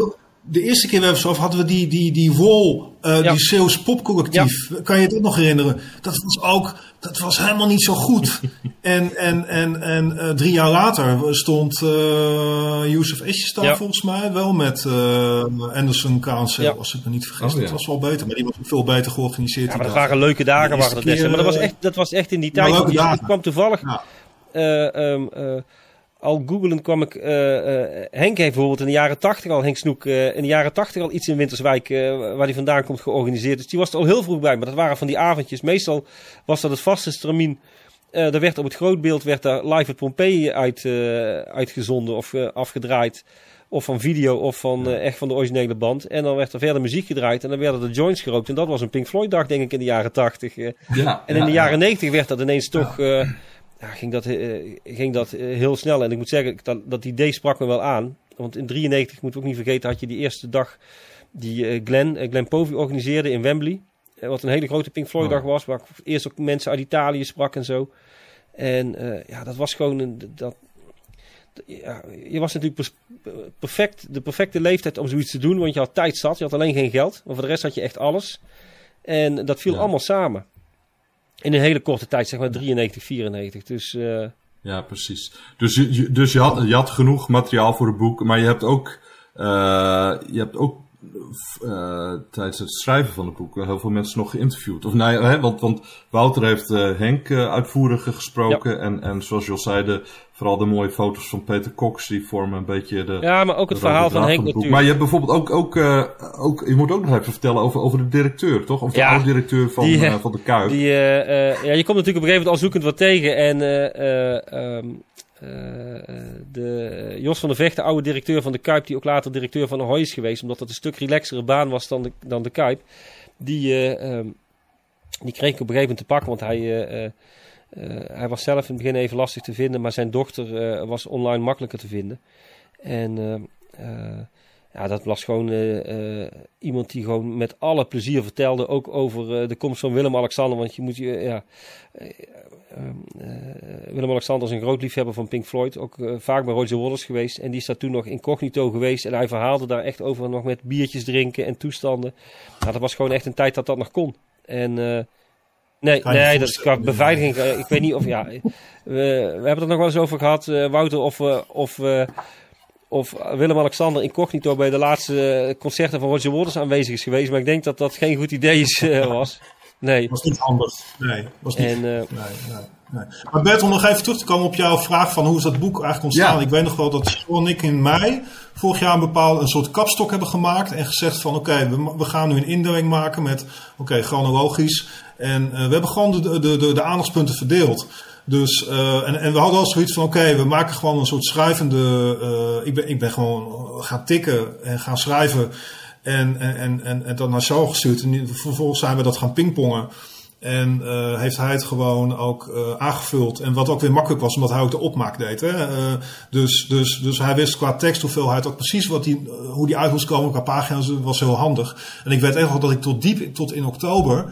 de eerste keer we zo hadden we die, die, die Wall, uh, ja. die Zeeuws popcollectief. Ja. Kan je dat nog herinneren? Dat was ook, dat was helemaal niet zo goed. en en, en, en uh, drie jaar later stond uh, Youssef Esjes daar ja. volgens mij wel met uh, Anderson K N C, ja. als ik me niet vergis. Oh, ja. Dat was wel beter, maar die was veel beter georganiseerd. Ja, maar dat waren leuke dagen, waren dat keer, maar dat was echt, dat was echt in die tijd. Ik kwam toevallig. Ja. Uh, um, uh, Al googelend kwam ik, uh, uh, Henk heeft bijvoorbeeld in de jaren tachtig al, Henk Snoek, uh, in de jaren tachtig al iets in Winterswijk, uh, waar hij vandaan komt, georganiseerd. Dus die was er al heel vroeg bij, maar dat waren van die avondjes. Meestal was dat het vaste stramien. Uh, er werd op het grootbeeld werd daar live het Pompeii uit, uh, uitgezonden of uh, afgedraaid. Of van video of van uh, echt van de originele band. En dan werd er verder muziek gedraaid en dan werden er joints gerookt. En dat was een Pink Floyd dag, denk ik, in de jaren tachtig. Uh, ja, en in ja, de jaren negentig ja. werd dat ineens toch... Uh, Ja, ging dat, uh, ging dat uh, heel snel. En ik moet zeggen, dat, dat idee sprak me wel aan. Want in drieënnegentig, moeten we ook niet vergeten, had je die eerste dag die uh, Glenn, uh, Glenn Povey organiseerde in Wembley. Uh, wat een hele grote Pink Floyd dag was. Waar ik eerst ook mensen uit Italië sprak en zo. En uh, ja, dat was gewoon een... Dat, ja, je was natuurlijk perfect, de perfecte leeftijd om zoiets te doen. Want je had tijd zat, je had alleen geen geld. Maar voor de rest had je echt alles. En dat viel ja. allemaal samen. In een hele korte tijd, zeg maar drieënnegentig, vierennegentig. Dus, uh... Ja, precies. Dus, je, dus je, had, je had genoeg materiaal voor het boek, maar je hebt ook, uh, je hebt ook uh, tijdens het schrijven van het boek heel veel mensen nog geïnterviewd. Of nee, hè, want, want Wouter heeft uh, Henk uh, uitvoerig gesproken. Ja. En, en zoals je al zei, de, vooral de mooie foto's van Peter Cox, die vormen een beetje de... Ja, maar ook het verhaal van Henk van natuurlijk. Maar je hebt bijvoorbeeld ook, ook, uh, ook, je moet ook nog even vertellen over, over de directeur, toch? Of de ja, oud-directeur van, die, uh, van de Kuip. Die, uh, uh, ja, je komt natuurlijk op een gegeven moment al zoekend wat tegen. En uh, uh, um, uh, de Jos van der Vecht, de oude directeur van de Kuip, die ook later directeur van Ahoy is geweest, omdat dat een stuk relaxere baan was dan de, dan de Kuip. Die, uh, um, die kreeg ik op een gegeven moment te pakken, want hij... Uh, uh, Uh, hij was zelf in het begin even lastig te vinden, maar zijn dochter uh, was online makkelijker te vinden. En uh, uh, ja, dat was gewoon uh, uh, iemand die gewoon met alle plezier vertelde, ook over uh, de komst van Willem-Alexander. Want je moet je, uh, ja, uh, uh, Willem-Alexander is een groot liefhebber van Pink Floyd, ook uh, vaak bij Roger Waters geweest. En die is daar toen nog incognito geweest en hij verhaalde daar echt over nog met biertjes drinken en toestanden. Nou, dat was gewoon echt een tijd dat dat nog kon. En... Uh, Nee, nee, dat is qua beveiliging. Ik weet niet of, ja, we, we hebben het er nog wel eens over gehad, uh, Wouter, of, uh, of, uh, of Willem-Alexander incognito bij de laatste concerten van Roger Waters aanwezig is geweest. Maar ik denk dat dat geen goed idee is, uh, was. Nee. Was niet handig. Nee, was niet. En, uh, nee, nee, nee. Maar Bert, om nog even terug te komen op jouw vraag van hoe is dat boek eigenlijk ontstaan. Ja. Ik weet nog wel dat Sean en ik in mei vorig jaar een bepaalde een soort kapstok hebben gemaakt. En gezegd van oké, okay, we, we gaan nu een indeling maken met oké, okay, chronologisch. En uh, we hebben gewoon de, de, de, de aandachtspunten verdeeld. Dus, uh, en, en we hadden al zoiets van, oké, okay, we maken gewoon een soort schrijvende... Uh, ik, ben, ik ben gewoon gaan tikken en gaan schrijven en, en, en, en dat naar Sean gestuurd. En vervolgens zijn we dat gaan pingpongen. En uh, heeft hij het gewoon ook uh, aangevuld. En wat ook weer makkelijk was, omdat hij ook de opmaak deed. Hè? Uh, dus, dus, dus hij wist qua teksthoeveelheid ook precies wat die, uh, hoe die uit moest komen qua pagina's. Was heel handig. En ik weet echt wel dat ik tot diep, tot in oktober...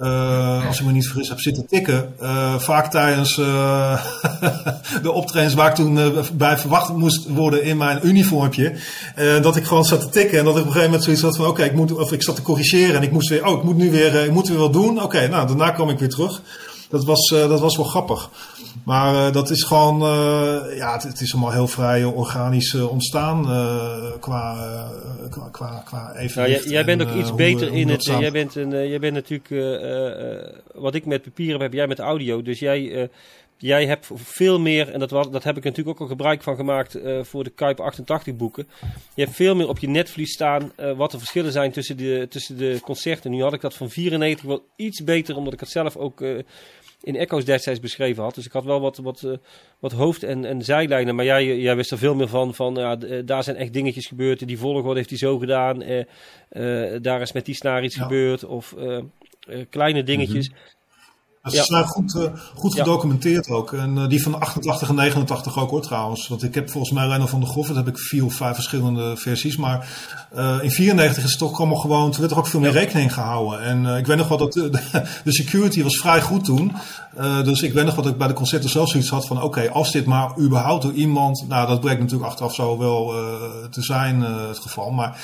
Uh, als ik me niet vergis heb zitten tikken. Uh, vaak tijdens uh, de optredens waar ik toen uh, bij verwacht moest worden in mijn uniformpje. Uh, dat ik gewoon zat te tikken. En dat ik op een gegeven moment zoiets had van oké, okay, ik moet, of ik zat te corrigeren. En ik moest weer, oh, ik moet nu weer, uh, ik moet weer wat doen. Oké, okay, nou, daarna kwam ik weer terug. Dat was, uh, dat was wel grappig. Maar uh, dat is gewoon, uh, ja, het, het is allemaal heel vrij uh, organisch uh, ontstaan. Uh, qua, uh, qua, qua, qua evenwicht. Nou, jij, jij bent en, ook iets uh, beter hoe, in hoe het. Uh, jij, bent een, uh, jij bent natuurlijk, uh, uh, wat ik met papier heb, heb jij met audio. Dus jij, uh, jij hebt veel meer, en dat, dat heb ik natuurlijk ook al gebruik van gemaakt uh, voor de Kuip achtentachtig boeken. Je hebt veel meer op je netvlies staan uh, wat de verschillen zijn tussen de, tussen de concerten. Nu had ik dat van vierennegentig wel iets beter, omdat ik het zelf ook... Uh, in Echo's destijds beschreven had. Dus ik had wel wat, wat, uh, wat hoofd- en, en zijlijnen. Maar jij, jij wist er veel meer van. van uh, d- daar zijn echt dingetjes gebeurd. Die volgorde heeft hij zo gedaan. Uh, uh, daar is met die snaar iets ja. gebeurd. Of uh, uh, kleine dingetjes. Mm-hmm. Dat is ja. goed, uh, goed gedocumenteerd ja. ook. En uh, die van achtentachtig en negenentachtig ook hoor trouwens. Want ik heb volgens mij Reino van der Goff, dat heb ik vier of vijf verschillende versies. Maar uh, in vierennegentig is het toch allemaal gewoon, toen werd er ook veel meer rekening gehouden. En uh, ik weet nog wel dat de, de security was vrij goed toen. Uh, dus ik weet nog wat ik bij de concerten zelf zoiets had van oké, okay, als dit maar überhaupt door iemand, nou dat blijkt natuurlijk achteraf zo wel uh, te zijn uh, het geval. Maar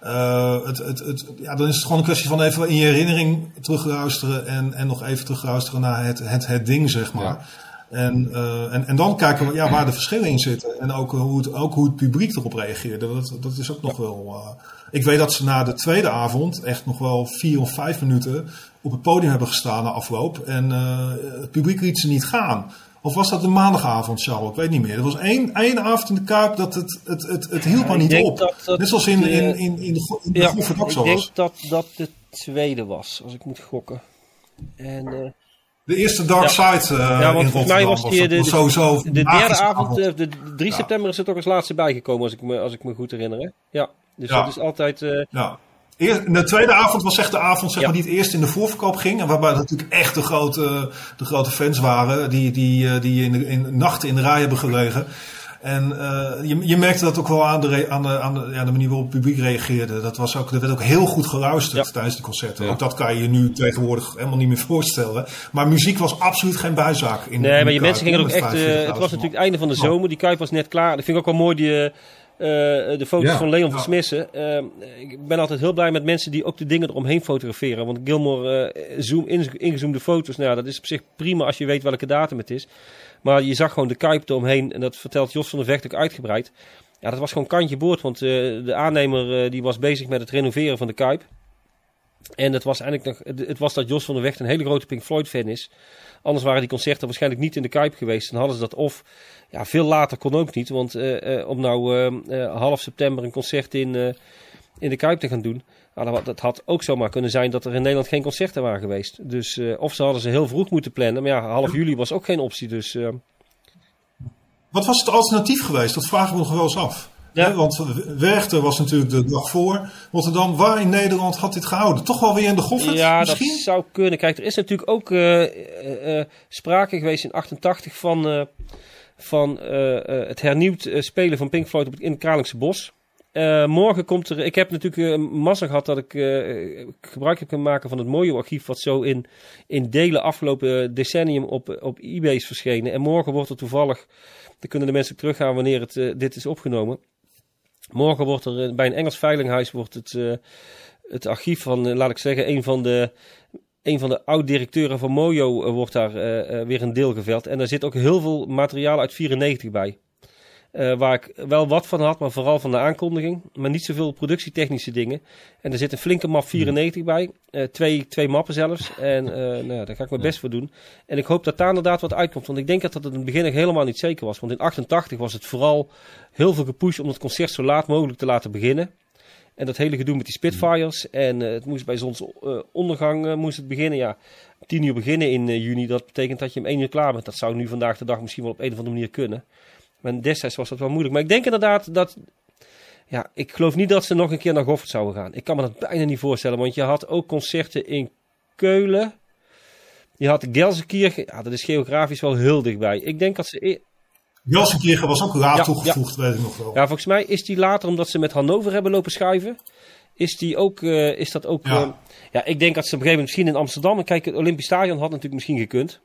Uh, het, het, het, ja, dan is het gewoon een kwestie van even in je herinnering terugluisteren en, en nog even terugluisteren naar het, het, het ding, zeg maar. Ja. En, uh, en, en dan kijken we ja, waar de verschillen in zitten. En ook hoe het, ook hoe het publiek erop reageerde. Dat, dat is ook nog wel... Uh, ik weet dat ze na de tweede avond echt nog wel vier of vijf minuten op het podium hebben gestaan na afloop. En uh, het publiek liet ze niet gaan. Of was dat een maandagavond, Charles? Ik weet niet meer. Er was één, één avond in de Kuip dat het, het, het, het hielp maar niet op. Dat, dat Net zoals in, in, in, in de, in de ja, groep ook zo was. Ik denk dat dat de tweede was, als ik moet gokken. En... Uh, De eerste Dark Side uh, ja, want in volgens mij was die de, de, sowieso de derde avond, avond. de drie ja. september is er toch als laatste bijgekomen, als ik me, als ik me goed herinner. Hè? Ja, dus ja. dat is altijd... Uh... Ja. Eerst, de tweede avond was echt de avond zeg ja. maar, die het eerst in de voorverkoop ging. En waarbij natuurlijk echt de grote, de grote fans waren. Die, die, die in, de, in nachten in de rij hebben gelegen. En uh, je, je merkte dat ook wel aan de, re, aan de, aan de, ja, de manier waarop het publiek reageerde. Dat was ook, er werd ook heel goed geluisterd ja. tijdens de concerten. Ja. Ook dat kan je je nu tegenwoordig helemaal niet meer voorstellen. Maar muziek was absoluut geen bijzaak. In, nee, in maar je Kuip, mensen gingen ook echt... Uh, het was natuurlijk het einde van de zomer. Die Kuip was net klaar. Dat vind ik ook wel mooi, die... Uh, Uh, de foto's ja, van Leon van ja. Smissen. Uh, ik ben altijd heel blij met mensen die ook de dingen eromheen fotograferen. Want Gilmour uh, zoom, in, ingezoomde foto's, nou, dat is op zich prima als je weet welke datum het is. Maar je zag gewoon de Kuip eromheen. En dat vertelt Jos van der Vecht ook uitgebreid. Ja, dat was gewoon kantje boord. Want uh, de aannemer uh, die was bezig met het renoveren van de Kuip. En het was eigenlijk nog, het was dat Jos van der Vecht een hele grote Pink Floyd fan is. Anders waren die concerten waarschijnlijk niet in de Kuip geweest. Dan hadden ze dat of... Ja, veel later kon ook niet. Want uh, uh, om nou uh, uh, half september een concert in, uh, in de Kuip te gaan doen... Nou, dat, dat had ook zomaar kunnen zijn dat er in Nederland geen concerten waren geweest. Dus uh, of ze hadden ze heel vroeg moeten plannen. Maar ja, half juli was ook geen optie. Dus, uh... Wat was het alternatief geweest? Dat vragen we nog wel eens af. Ja. He, want Werchter was natuurlijk de dag voor Rotterdam. Waar in Nederland had dit gehouden? Toch wel weer in de Goffert ja, misschien? Dat zou kunnen. Kijk, er is natuurlijk ook uh, uh, uh, sprake geweest in achtentachtig van... Uh, van uh, uh, het hernieuwd uh, spelen van Pink Floyd op het, in het Kralingse Bos. Uh, morgen komt er... Ik heb natuurlijk uh, massa gehad dat ik uh, gebruik heb kunnen maken van het mooie archief... wat zo in, in delen afgelopen decennium op, op eBay is verschenen. En morgen wordt er toevallig... Dan kunnen de mensen teruggaan wanneer het, uh, dit is opgenomen. Morgen wordt er uh, bij een Engels veilinghuis... wordt het, uh, het archief van, uh, laat ik zeggen, een van de... Een van de oud-directeuren van Mojo uh, wordt daar uh, uh, weer een deel geveld. En daar zit ook heel veel materiaal uit vierennegentig bij. Uh, waar ik wel wat van had, maar vooral van de aankondiging. Maar niet zoveel productietechnische dingen. En er zit een flinke map vierennegentig bij. Uh, twee, twee mappen zelfs. En uh, nou ja, daar ga ik mijn best voor doen. En ik hoop dat daar inderdaad wat uitkomt. Want ik denk dat dat in het begin helemaal niet zeker was. Want in achtentachtig was het vooral heel veel gepusht om het concert zo laat mogelijk te laten beginnen. En dat hele gedoe met die Spitfires. En uh, het moest bij zonsondergang uh, moest het beginnen. Ja, tien uur beginnen in uh, juni. Dat betekent dat je om één uur klaar bent. Dat zou nu vandaag de dag misschien wel op een of andere manier kunnen. Maar destijds was dat wel moeilijk. Maar ik denk inderdaad dat... Ja, ik geloof niet dat ze nog een keer naar Goffert zouden gaan. Ik kan me dat bijna niet voorstellen. Want je had ook concerten in Keulen. Je had Gelsenkirchen. Ja, dat is geografisch wel heel dichtbij. Ik denk dat ze... Gelsenkirchen was ook laat ja, toegevoegd, ja. weet ik nog wel. Ja, volgens mij is die later, omdat ze met Hannover hebben lopen schuiven, is, die ook, uh, is dat ook... Ja. Uh, ja, ik denk dat ze op een gegeven moment misschien in Amsterdam... Kijk, het Olympisch Stadion had natuurlijk misschien gekund.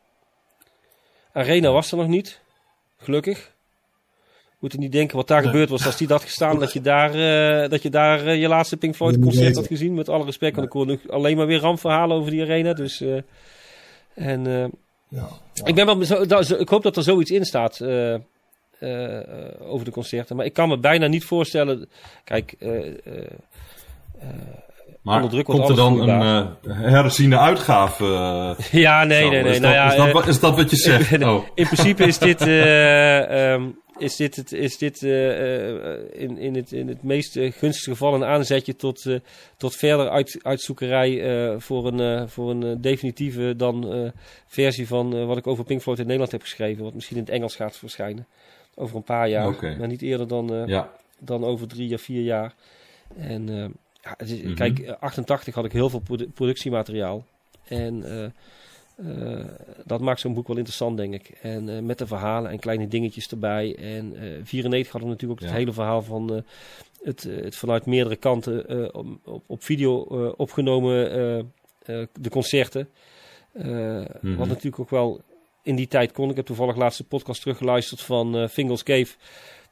Arena was er nog niet. Gelukkig. Moet je niet denken wat daar nee. gebeurd was als die dat gestaan, dat je daar, uh, dat je, daar uh, je laatste Pink Floyd concert had gezien. Met alle respect, want ik hoor alleen maar weer rampverhalen over die arena. Dus, uh, en, uh, ja, ja. Ik, ben wel zo, dat, ik hoop dat er zoiets in staat uh, uh, uh, over de concerten. Maar ik kan me bijna niet voorstellen... Kijk... Uh, uh, uh, Maar komt er dan een uh, herziene uitgave? Uh, ja, nee, zo. nee, nee. Is, nou dat, ja, is, dat, is dat wat je zegt? Oh. In principe is dit... Uh, um, Is dit, het, is dit uh, uh, in, in, het, in het meest uh, gunstige geval een aanzetje tot, uh, tot verder uit, uitzoekerij uh, voor een, uh, voor een uh, definitieve dan, uh, versie van uh, wat ik over Pink Floyd in Nederland heb geschreven. Wat misschien in het Engels gaat verschijnen. Over een paar jaar. Okay. Maar niet eerder dan, uh, ja. dan over drie of vier jaar. En uh, ja, het is, mm-hmm. Kijk, achtentachtig had ik heel veel produ- productiemateriaal. En... Uh, Uh, dat maakt zo'n boek wel interessant, denk ik. En uh, met de verhalen en kleine dingetjes erbij. En uh, vierennegentig hadden we natuurlijk ook ja. het hele verhaal van uh, het, uh, het vanuit meerdere kanten uh, op, op video uh, opgenomen uh, uh, de concerten. Uh, mm-hmm. Wat natuurlijk ook wel in die tijd kon. Ik heb toevallig laatst de podcast teruggeluisterd van uh, Fingal's Cave.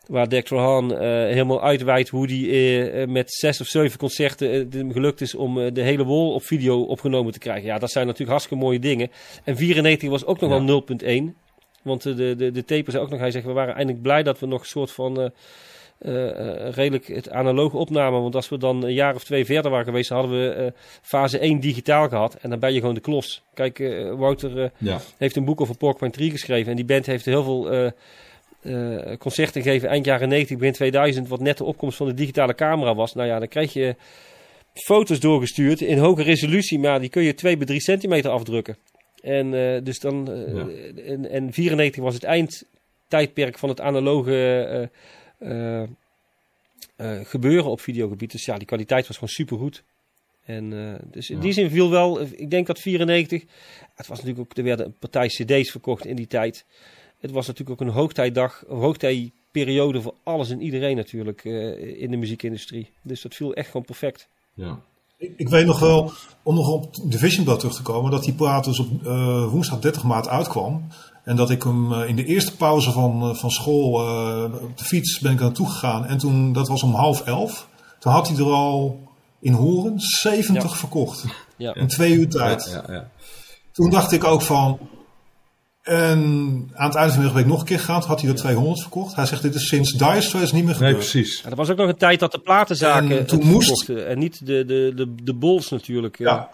Waar Derek Trahan uh, helemaal uitwijdt hoe die uh, met zes of zeven concerten uh, gelukt is om uh, de hele Wall op video opgenomen te krijgen. Ja, dat zijn natuurlijk hartstikke mooie dingen. En vierennegentig was ook nog wel ja. nul punt één. Want uh, de, de, de tape zei ook nog, hij zegt, we waren eindelijk blij dat we nog een soort van... Uh, Uh, uh, redelijk het analoge opname. Want als we dan een jaar of twee verder waren geweest, hadden we uh, fase één digitaal gehad. En dan ben je gewoon de klos. Kijk, uh, Wouter uh, ja. heeft een boek over Porcupine Tree geschreven. En die band heeft heel veel uh, uh, concerten gegeven eind jaren negentig, begin tweeduizend. Wat net de opkomst van de digitale camera was. Nou ja, dan kreeg je foto's doorgestuurd in hoge resolutie. Maar die kun je twee bij drie centimeter afdrukken. En uh, dus dan... Uh, ja. en, en vierennegentig was het eindtijdperk van het analoge... Uh, Uh, uh, gebeuren op videogebied. Dus ja, die kwaliteit was gewoon supergoed. En uh, dus in ja. die zin viel wel, ik denk dat vierennegentig, het was natuurlijk ook, er werden een partij cd's verkocht in die tijd. Het was natuurlijk ook een hoogtijdag, een hoogtijperiode voor alles en iedereen natuurlijk uh, in de muziekindustrie. Dus dat viel echt gewoon perfect. Ja. Ik, ik weet nog wel, om nog op de Vision Blood terug te komen, dat die plaat dus op uh, woensdag dertig maart uitkwam. En dat ik hem uh, in de eerste pauze van, uh, van school uh, op de fiets ben ik er naartoe gegaan. En toen, dat was om half elf. Toen had hij er al in Horen zeventig ja. verkocht. Ja. In twee uur tijd. Ja, ja, ja. Toen dacht ik ook van... En aan het einde van de middag ben ik nog een keer gegaan. Toen had hij er tweehonderd verkocht. Hij zegt, dit is sinds Dire Straits niet meer gebeurd. Nee, precies. Ja, er was ook nog een tijd dat de platenzaken en toen moest... verkochten. En niet de, de, de, de bols natuurlijk. Ja.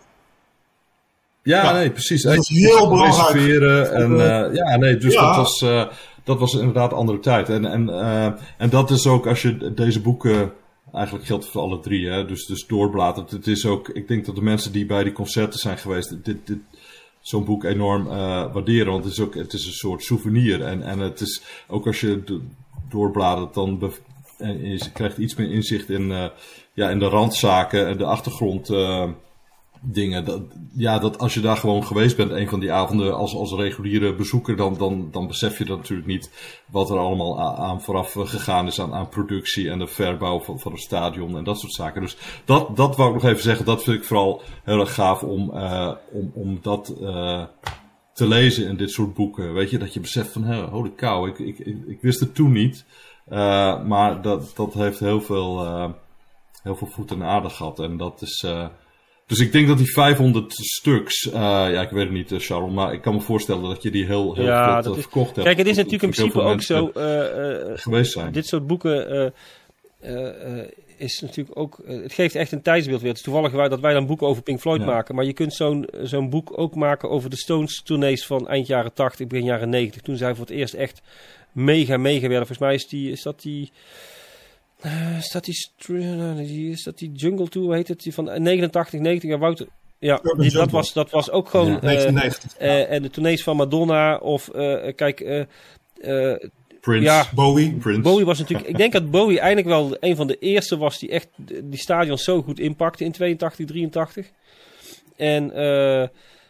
Ja, ja, nee, precies. Dat is heel belangrijk. En, uh, ja, nee, dus ja. dat, was, uh, dat was inderdaad een andere tijd. En, en, uh, en dat is ook, als je deze boeken, eigenlijk geldt voor alle drie, hè, dus, dus doorbladert. Het is ook, ik denk dat de mensen die bij die concerten zijn geweest, dit, dit, zo'n boek enorm uh, waarderen. Want het is ook, het is een soort souvenir. En, en het is, ook als je do- doorbladert, dan be- en je krijgt iets meer inzicht in, uh, ja, in de randzaken en de achtergrond... Uh, dingen. Dat, ja, dat als je daar gewoon geweest bent, een van die avonden als, als reguliere bezoeker, dan, dan, dan besef je dat natuurlijk niet wat er allemaal aan, aan vooraf gegaan is aan, aan productie en de verbouw van, van het stadion en dat soort zaken. Dus dat, dat wou ik nog even zeggen. Dat vind ik vooral heel erg gaaf om, uh, om, om dat uh, te lezen in dit soort boeken. Weet je, dat je beseft van, hey, holy cow, ik, ik, ik, ik wist het toen niet. Uh, maar dat, dat heeft heel veel, uh, heel veel voet en aarde gehad. En dat is... Uh, Dus ik denk dat die vijfhonderd stuks, uh, ja, ik weet het niet, uh, Charles, maar ik kan me voorstellen dat je die heel, heel ja, goed dat uh, is, verkocht hebt. Kijk, het is natuurlijk in principe ook zo, uh, uh, geweest zijn. Dit soort boeken uh, uh, uh, is natuurlijk ook, uh, het geeft echt een tijdsbeeld weer. Het is toevallig wij, dat wij dan boeken over Pink Floyd ja. maken, maar je kunt zo'n, zo'n boek ook maken over de Stones tournees van eind jaren tachtig, begin jaren negentig. Toen zij voor het eerst echt mega, mega werden. Volgens mij is, die, is dat die... Uh, is, dat die, is dat die Jungle Tour, hoe heet het? Die van negenentachtig, negentig, ja, Wouter. Ja, die, dat, was, dat was ook gewoon... Ja, uh, uh, en de tournees van Madonna of... Uh, kijk... Uh, uh, Prince. Ja, Bowie. Prince. Bowie was natuurlijk... Ik denk dat Bowie eigenlijk wel een van de eerste was die echt die stadions zo goed inpakte in tweeëntachtig, drieëntachtig. En... Uh,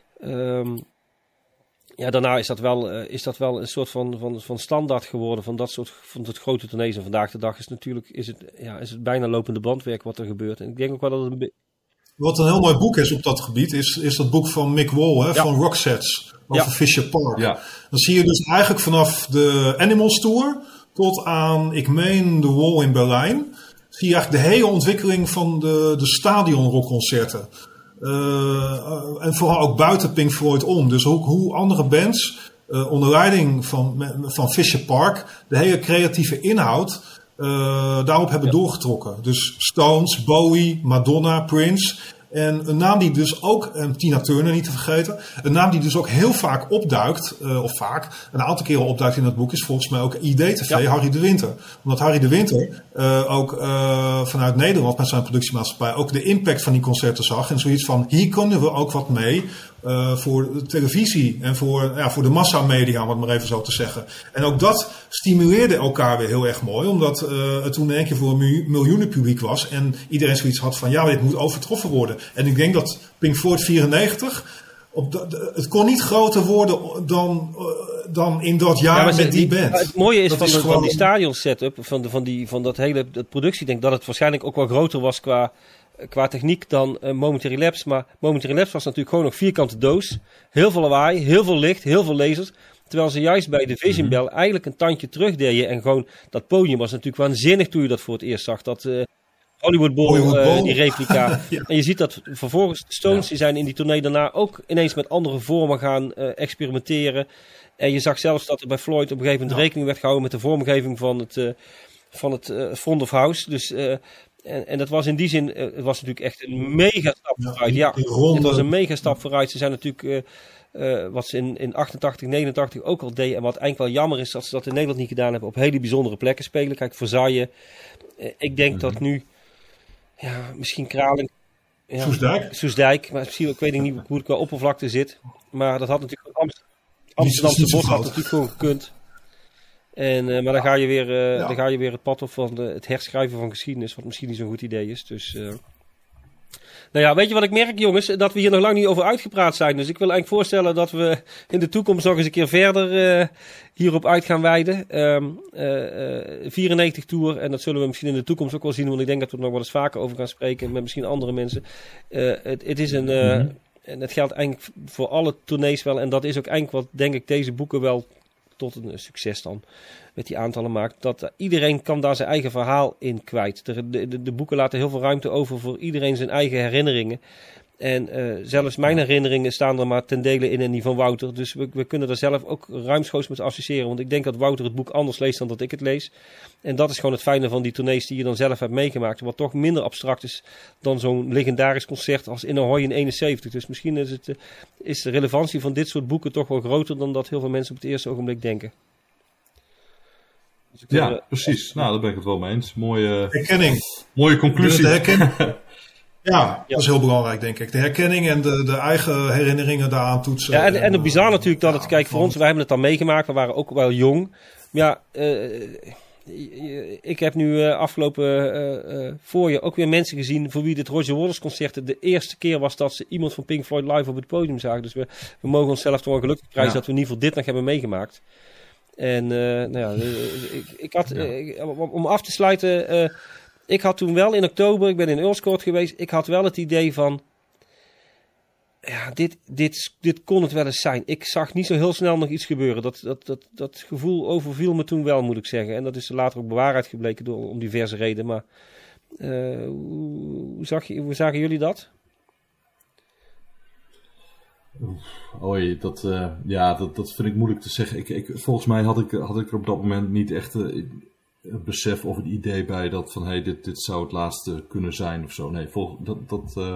um, Ja, daarna is dat wel, uh, is dat wel een soort van, van, van standaard geworden van dat soort van dat grote tournees. En vandaag de dag is natuurlijk is het, ja, is het bijna lopende bandwerk wat er gebeurt. En ik denk ook wel dat het een be- Wat een heel mooi boek is op dat gebied, is, is dat boek van Mick Wall, hè, ja. van Rocksets, over ja. Fisher Park. Ja. Dan zie je dus eigenlijk vanaf de Animals Tour tot aan, ik meen, de Wall in Berlijn, zie je eigenlijk de hele ontwikkeling van de, de stadionrockconcerten. Uh, en vooral ook buiten Pink Floyd om. Dus hoe, hoe andere bands uh, onder leiding van, van Fisher Park de hele creatieve inhoud uh, daarop hebben ja. doorgetrokken. Dus Stones, Bowie, Madonna, Prince. En een naam die dus ook, en Tina Turner niet te vergeten, een naam die dus ook heel vaak opduikt, uh, of vaak, een aantal keren opduikt in dat boek, is volgens mij ook I D T V, ja. Harry de Winter. Omdat Harry de Winter uh, ook uh, vanuit Nederland met zijn productiemaatschappij ook de impact van die concerten zag. En zoiets van, hier kunnen we ook wat mee uh, voor de televisie en voor, ja, voor de massamedia, om het maar even zo te zeggen. En ook dat stimuleerde elkaar weer heel erg mooi, omdat uh, het toen in één keer voor een miljoenen publiek was en iedereen zoiets had van, ja, dit moet overtroffen worden. En ik denk dat Pink Floyd vierennegentig, op de, de, het kon niet groter worden dan, uh, dan in dat jaar ja, met die band. Het mooie is, van, is de, gewoon... van die stadion setup, van, de, van, die, van dat hele dat productie, ik denk dat het waarschijnlijk ook wel groter was qua qua techniek dan uh, Momentary Lapse. Maar Momentary Lapse was natuurlijk gewoon nog vierkante doos. Heel veel lawaai, heel veel licht, heel veel lasers. Terwijl ze juist bij de Vision Bell eigenlijk een tandje terugdeden. En gewoon dat podium was natuurlijk waanzinnig toen je dat voor het eerst zag. Dat uh, Hollywood Bowl, Hollywood Bowl. Uh, die replica. Ja. En je ziet dat vervolgens de Stones, Ja. die zijn in die tournee daarna ook ineens met andere vormen gaan uh, experimenteren. En je zag zelfs dat er bij Floyd op een gegeven moment Ja. rekening werd gehouden met de vormgeving van het, uh, van het uh, front of house. Dus, uh, en, en dat was in die zin, uh, het was natuurlijk echt een mega stap Ja, vooruit. die- Ja, die ronde- het was een mega stap vooruit. Ze zijn natuurlijk, uh, uh, wat ze in, in achtentachtig, negenentachtig ook al deden. En wat eigenlijk wel jammer is dat ze dat in Nederland niet gedaan hebben, op hele bijzondere plekken spelen. Kijk, Versailles. Uh, ik denk Mhm. dat nu, ja, misschien Kraling. Ja, Soesdijk. Soesdijk, maar misschien, ik weet niet hoe het qua oppervlakte zit. Maar dat had natuurlijk ook Amst- Niet Amsterdamse zo bos had groot. natuurlijk gewoon gekund. En, uh, maar dan ga, je weer, uh, Ja. dan ga je weer het pad op van de, het herschrijven van geschiedenis, wat misschien niet zo'n goed idee is. Dus, uh... nou ja, weet je wat ik merk, jongens? Dat we hier nog lang niet over uitgepraat zijn. Dus ik wil eigenlijk voorstellen dat we in de toekomst nog eens een keer verder uh, hierop uit gaan wijden. Um, uh, uh, vierennegentig Tour, en dat zullen we misschien in de toekomst ook wel zien, want ik denk dat we er nog wel eens vaker over gaan spreken met misschien andere mensen. Uh, het, het is een... Uh, Mm-hmm. En dat geldt eigenlijk voor alle tournees wel. En dat is ook eigenlijk wat, denk ik, deze boeken wel tot een succes dan met die aantallen maakt. Dat uh, iedereen kan daar zijn eigen verhaal in kwijt. De, de, de boeken laten heel veel ruimte over voor iedereen zijn eigen herinneringen. En uh, zelfs mijn herinneringen staan er maar ten dele in en die van Wouter. Dus we, we kunnen er zelf ook ruimschoots met associëren. Want ik denk dat Wouter het boek anders leest dan dat ik het lees. En dat is gewoon het fijne van die tournees die je dan zelf hebt meegemaakt. Wat toch minder abstract is dan zo'n legendarisch concert als in Ahoy in eenenzeventig. Dus misschien is, het, uh, is de relevantie van dit soort boeken toch wel groter dan dat heel veel mensen op het eerste ogenblik denken. Dus ik wil, Ja, uh, precies. Nou, daar ben ik het wel mee eens. Mooie, Herkenning. mooie conclusie. De herkenning. Ja, dat is heel belangrijk, denk ik. De herkenning en de, de eigen herinneringen daaraan toetsen. Ja, en, en het bizar uh, natuurlijk dat het, ja, kijk, voor van- ons, wij hebben het dan meegemaakt, we waren ook wel jong. Maar ja, uh, ik heb nu uh, afgelopen uh, uh, voorjaar ook weer mensen gezien voor wie dit Roger Waters concert de eerste keer was dat ze iemand van Pink Floyd live op het podium zagen. Dus we, we mogen onszelf toch wel gelukkig prijzen Ja. dat we in ieder geval dit nog hebben meegemaakt. En uh, nou ja, uh, ik, ik had, Ja. uh, ik- om, om af te sluiten, uh, ik had toen wel in oktober, ik ben in Earlscourt geweest, ik had wel het idee van, ja, dit, dit, dit kon het wel eens zijn. Ik zag niet zo heel snel nog iets gebeuren. Dat, dat, dat, dat gevoel overviel me toen wel, moet ik zeggen. En dat is later ook bewaarheid gebleken door, om diverse redenen. Maar uh, hoe, hoe, zag je, hoe zagen jullie dat? Oei, dat, uh, ja, dat, dat vind ik moeilijk te zeggen. Ik, ik, volgens mij had ik, had ik er op dat moment niet echt uh, het besef of het idee bij dat van, hey, dit, dit zou het laatste kunnen zijn of zo. Nee, vol, dat... dat uh...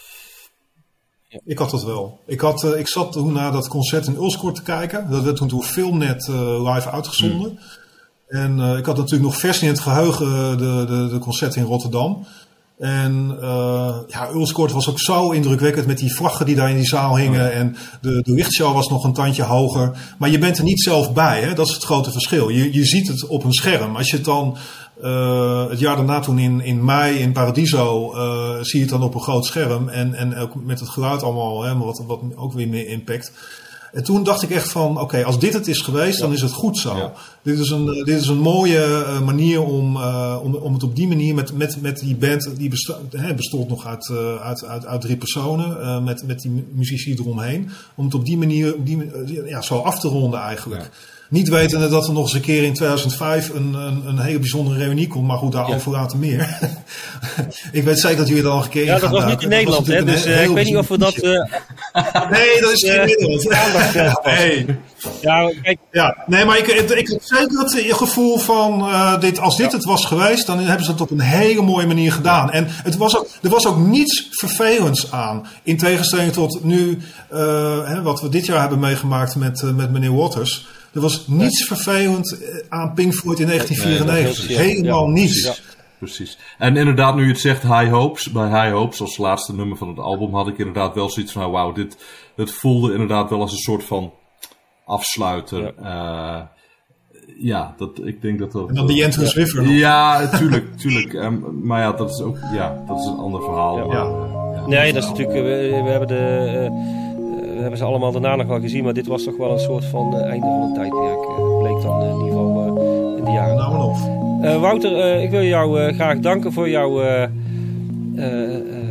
Ik had dat wel. Ik, had, uh, ik zat toen naar dat concert in Earlscourt te kijken. Dat werd toen door Filmnet uh, live uitgezonden. Mm. En uh, ik had natuurlijk nog vers in het geheugen de, de, de concert in Rotterdam. En uh, ja, Earlscourt was ook zo indrukwekkend met die vlaggen die daar in die zaal hingen. Ja. En de, de lichtshow was nog een tandje hoger. Maar je bent er niet zelf bij, hè? Dat is het grote verschil. Je, je ziet het op een scherm. Als je het dan uh, het jaar daarna toen in, in mei in Paradiso uh, zie je het dan op een groot scherm. En, en ook met het geluid allemaal, hè, wat, wat ook weer meer impact. En toen dacht ik echt van, oké, okay, als dit het is geweest, ja. dan is het goed zo. Ja. Dit is een, dit is een mooie uh, manier om, uh, om, om het op die manier met, met, met die band, die besta- hè, bestond nog uit, uh, uit, uit, uit drie personen, uh, met, met die muzici eromheen, om het op die manier die, uh, ja, zo af te ronden eigenlijk. Ja. Niet wetende dat er nog eens een keer in tweeduizend vijf een, een, een hele bijzondere reunie komt. Maar goed, daarover ja. later meer. Ik weet zeker dat jullie er al een keer ja, in gaan dat was niet in Nederland, hè? Dus uh, ik weet niet of we dat... Uh, nee, dat is geen uh, Nederland. Nee. Ja, kijk. Ja, nee, maar ik, ik heb zeker het gevoel van... Uh, dit, als dit ja. het was geweest, dan hebben ze het op een hele mooie manier gedaan. En het was ook, er was ook niets vervelends aan. In tegenstelling tot nu, uh, hè, wat we dit jaar hebben meegemaakt met, uh, met meneer Waters... Er was niets ja. vervelend aan Pink Floyd in negentien vierennegentig. Nee, Helemaal ja, niets. Ja. Precies. En inderdaad, nu je het zegt, High Hopes. Bij High Hopes, als laatste nummer van het album, had ik inderdaad wel zoiets van, nou, wauw, dit, het voelde inderdaad wel als een soort van afsluiter. Ja, uh, ja dat, ik denk dat dat... En dan die Entrance ja. River. Ja, tuurlijk, tuurlijk. Um, maar ja, dat is ook, ja, dat is een ander verhaal. Ja. Maar, uh, ja. Nee, dat is natuurlijk, we, we hebben de... Uh, We hebben ze allemaal daarna nog wel gezien, maar dit was toch wel een soort van uh, einde van een tijdperk. Uh, bleek dan uh, in ieder geval uh, in de jaren. Nou en of. Uh, Wouter, uh, ik wil jou uh, graag danken voor jouw uh, uh,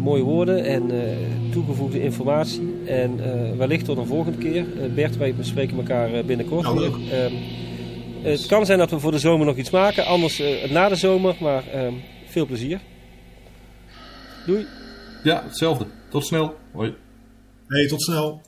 mooie woorden en uh, toegevoegde informatie. En uh, wellicht tot een volgende keer. Uh, Bert, wij bespreken elkaar uh, binnenkort nou, weer. Um, het kan zijn dat we voor de zomer nog iets maken. Anders uh, na de zomer. Maar um, veel plezier. Doei. Ja, hetzelfde. Tot snel. Hoi. Hey, tot snel.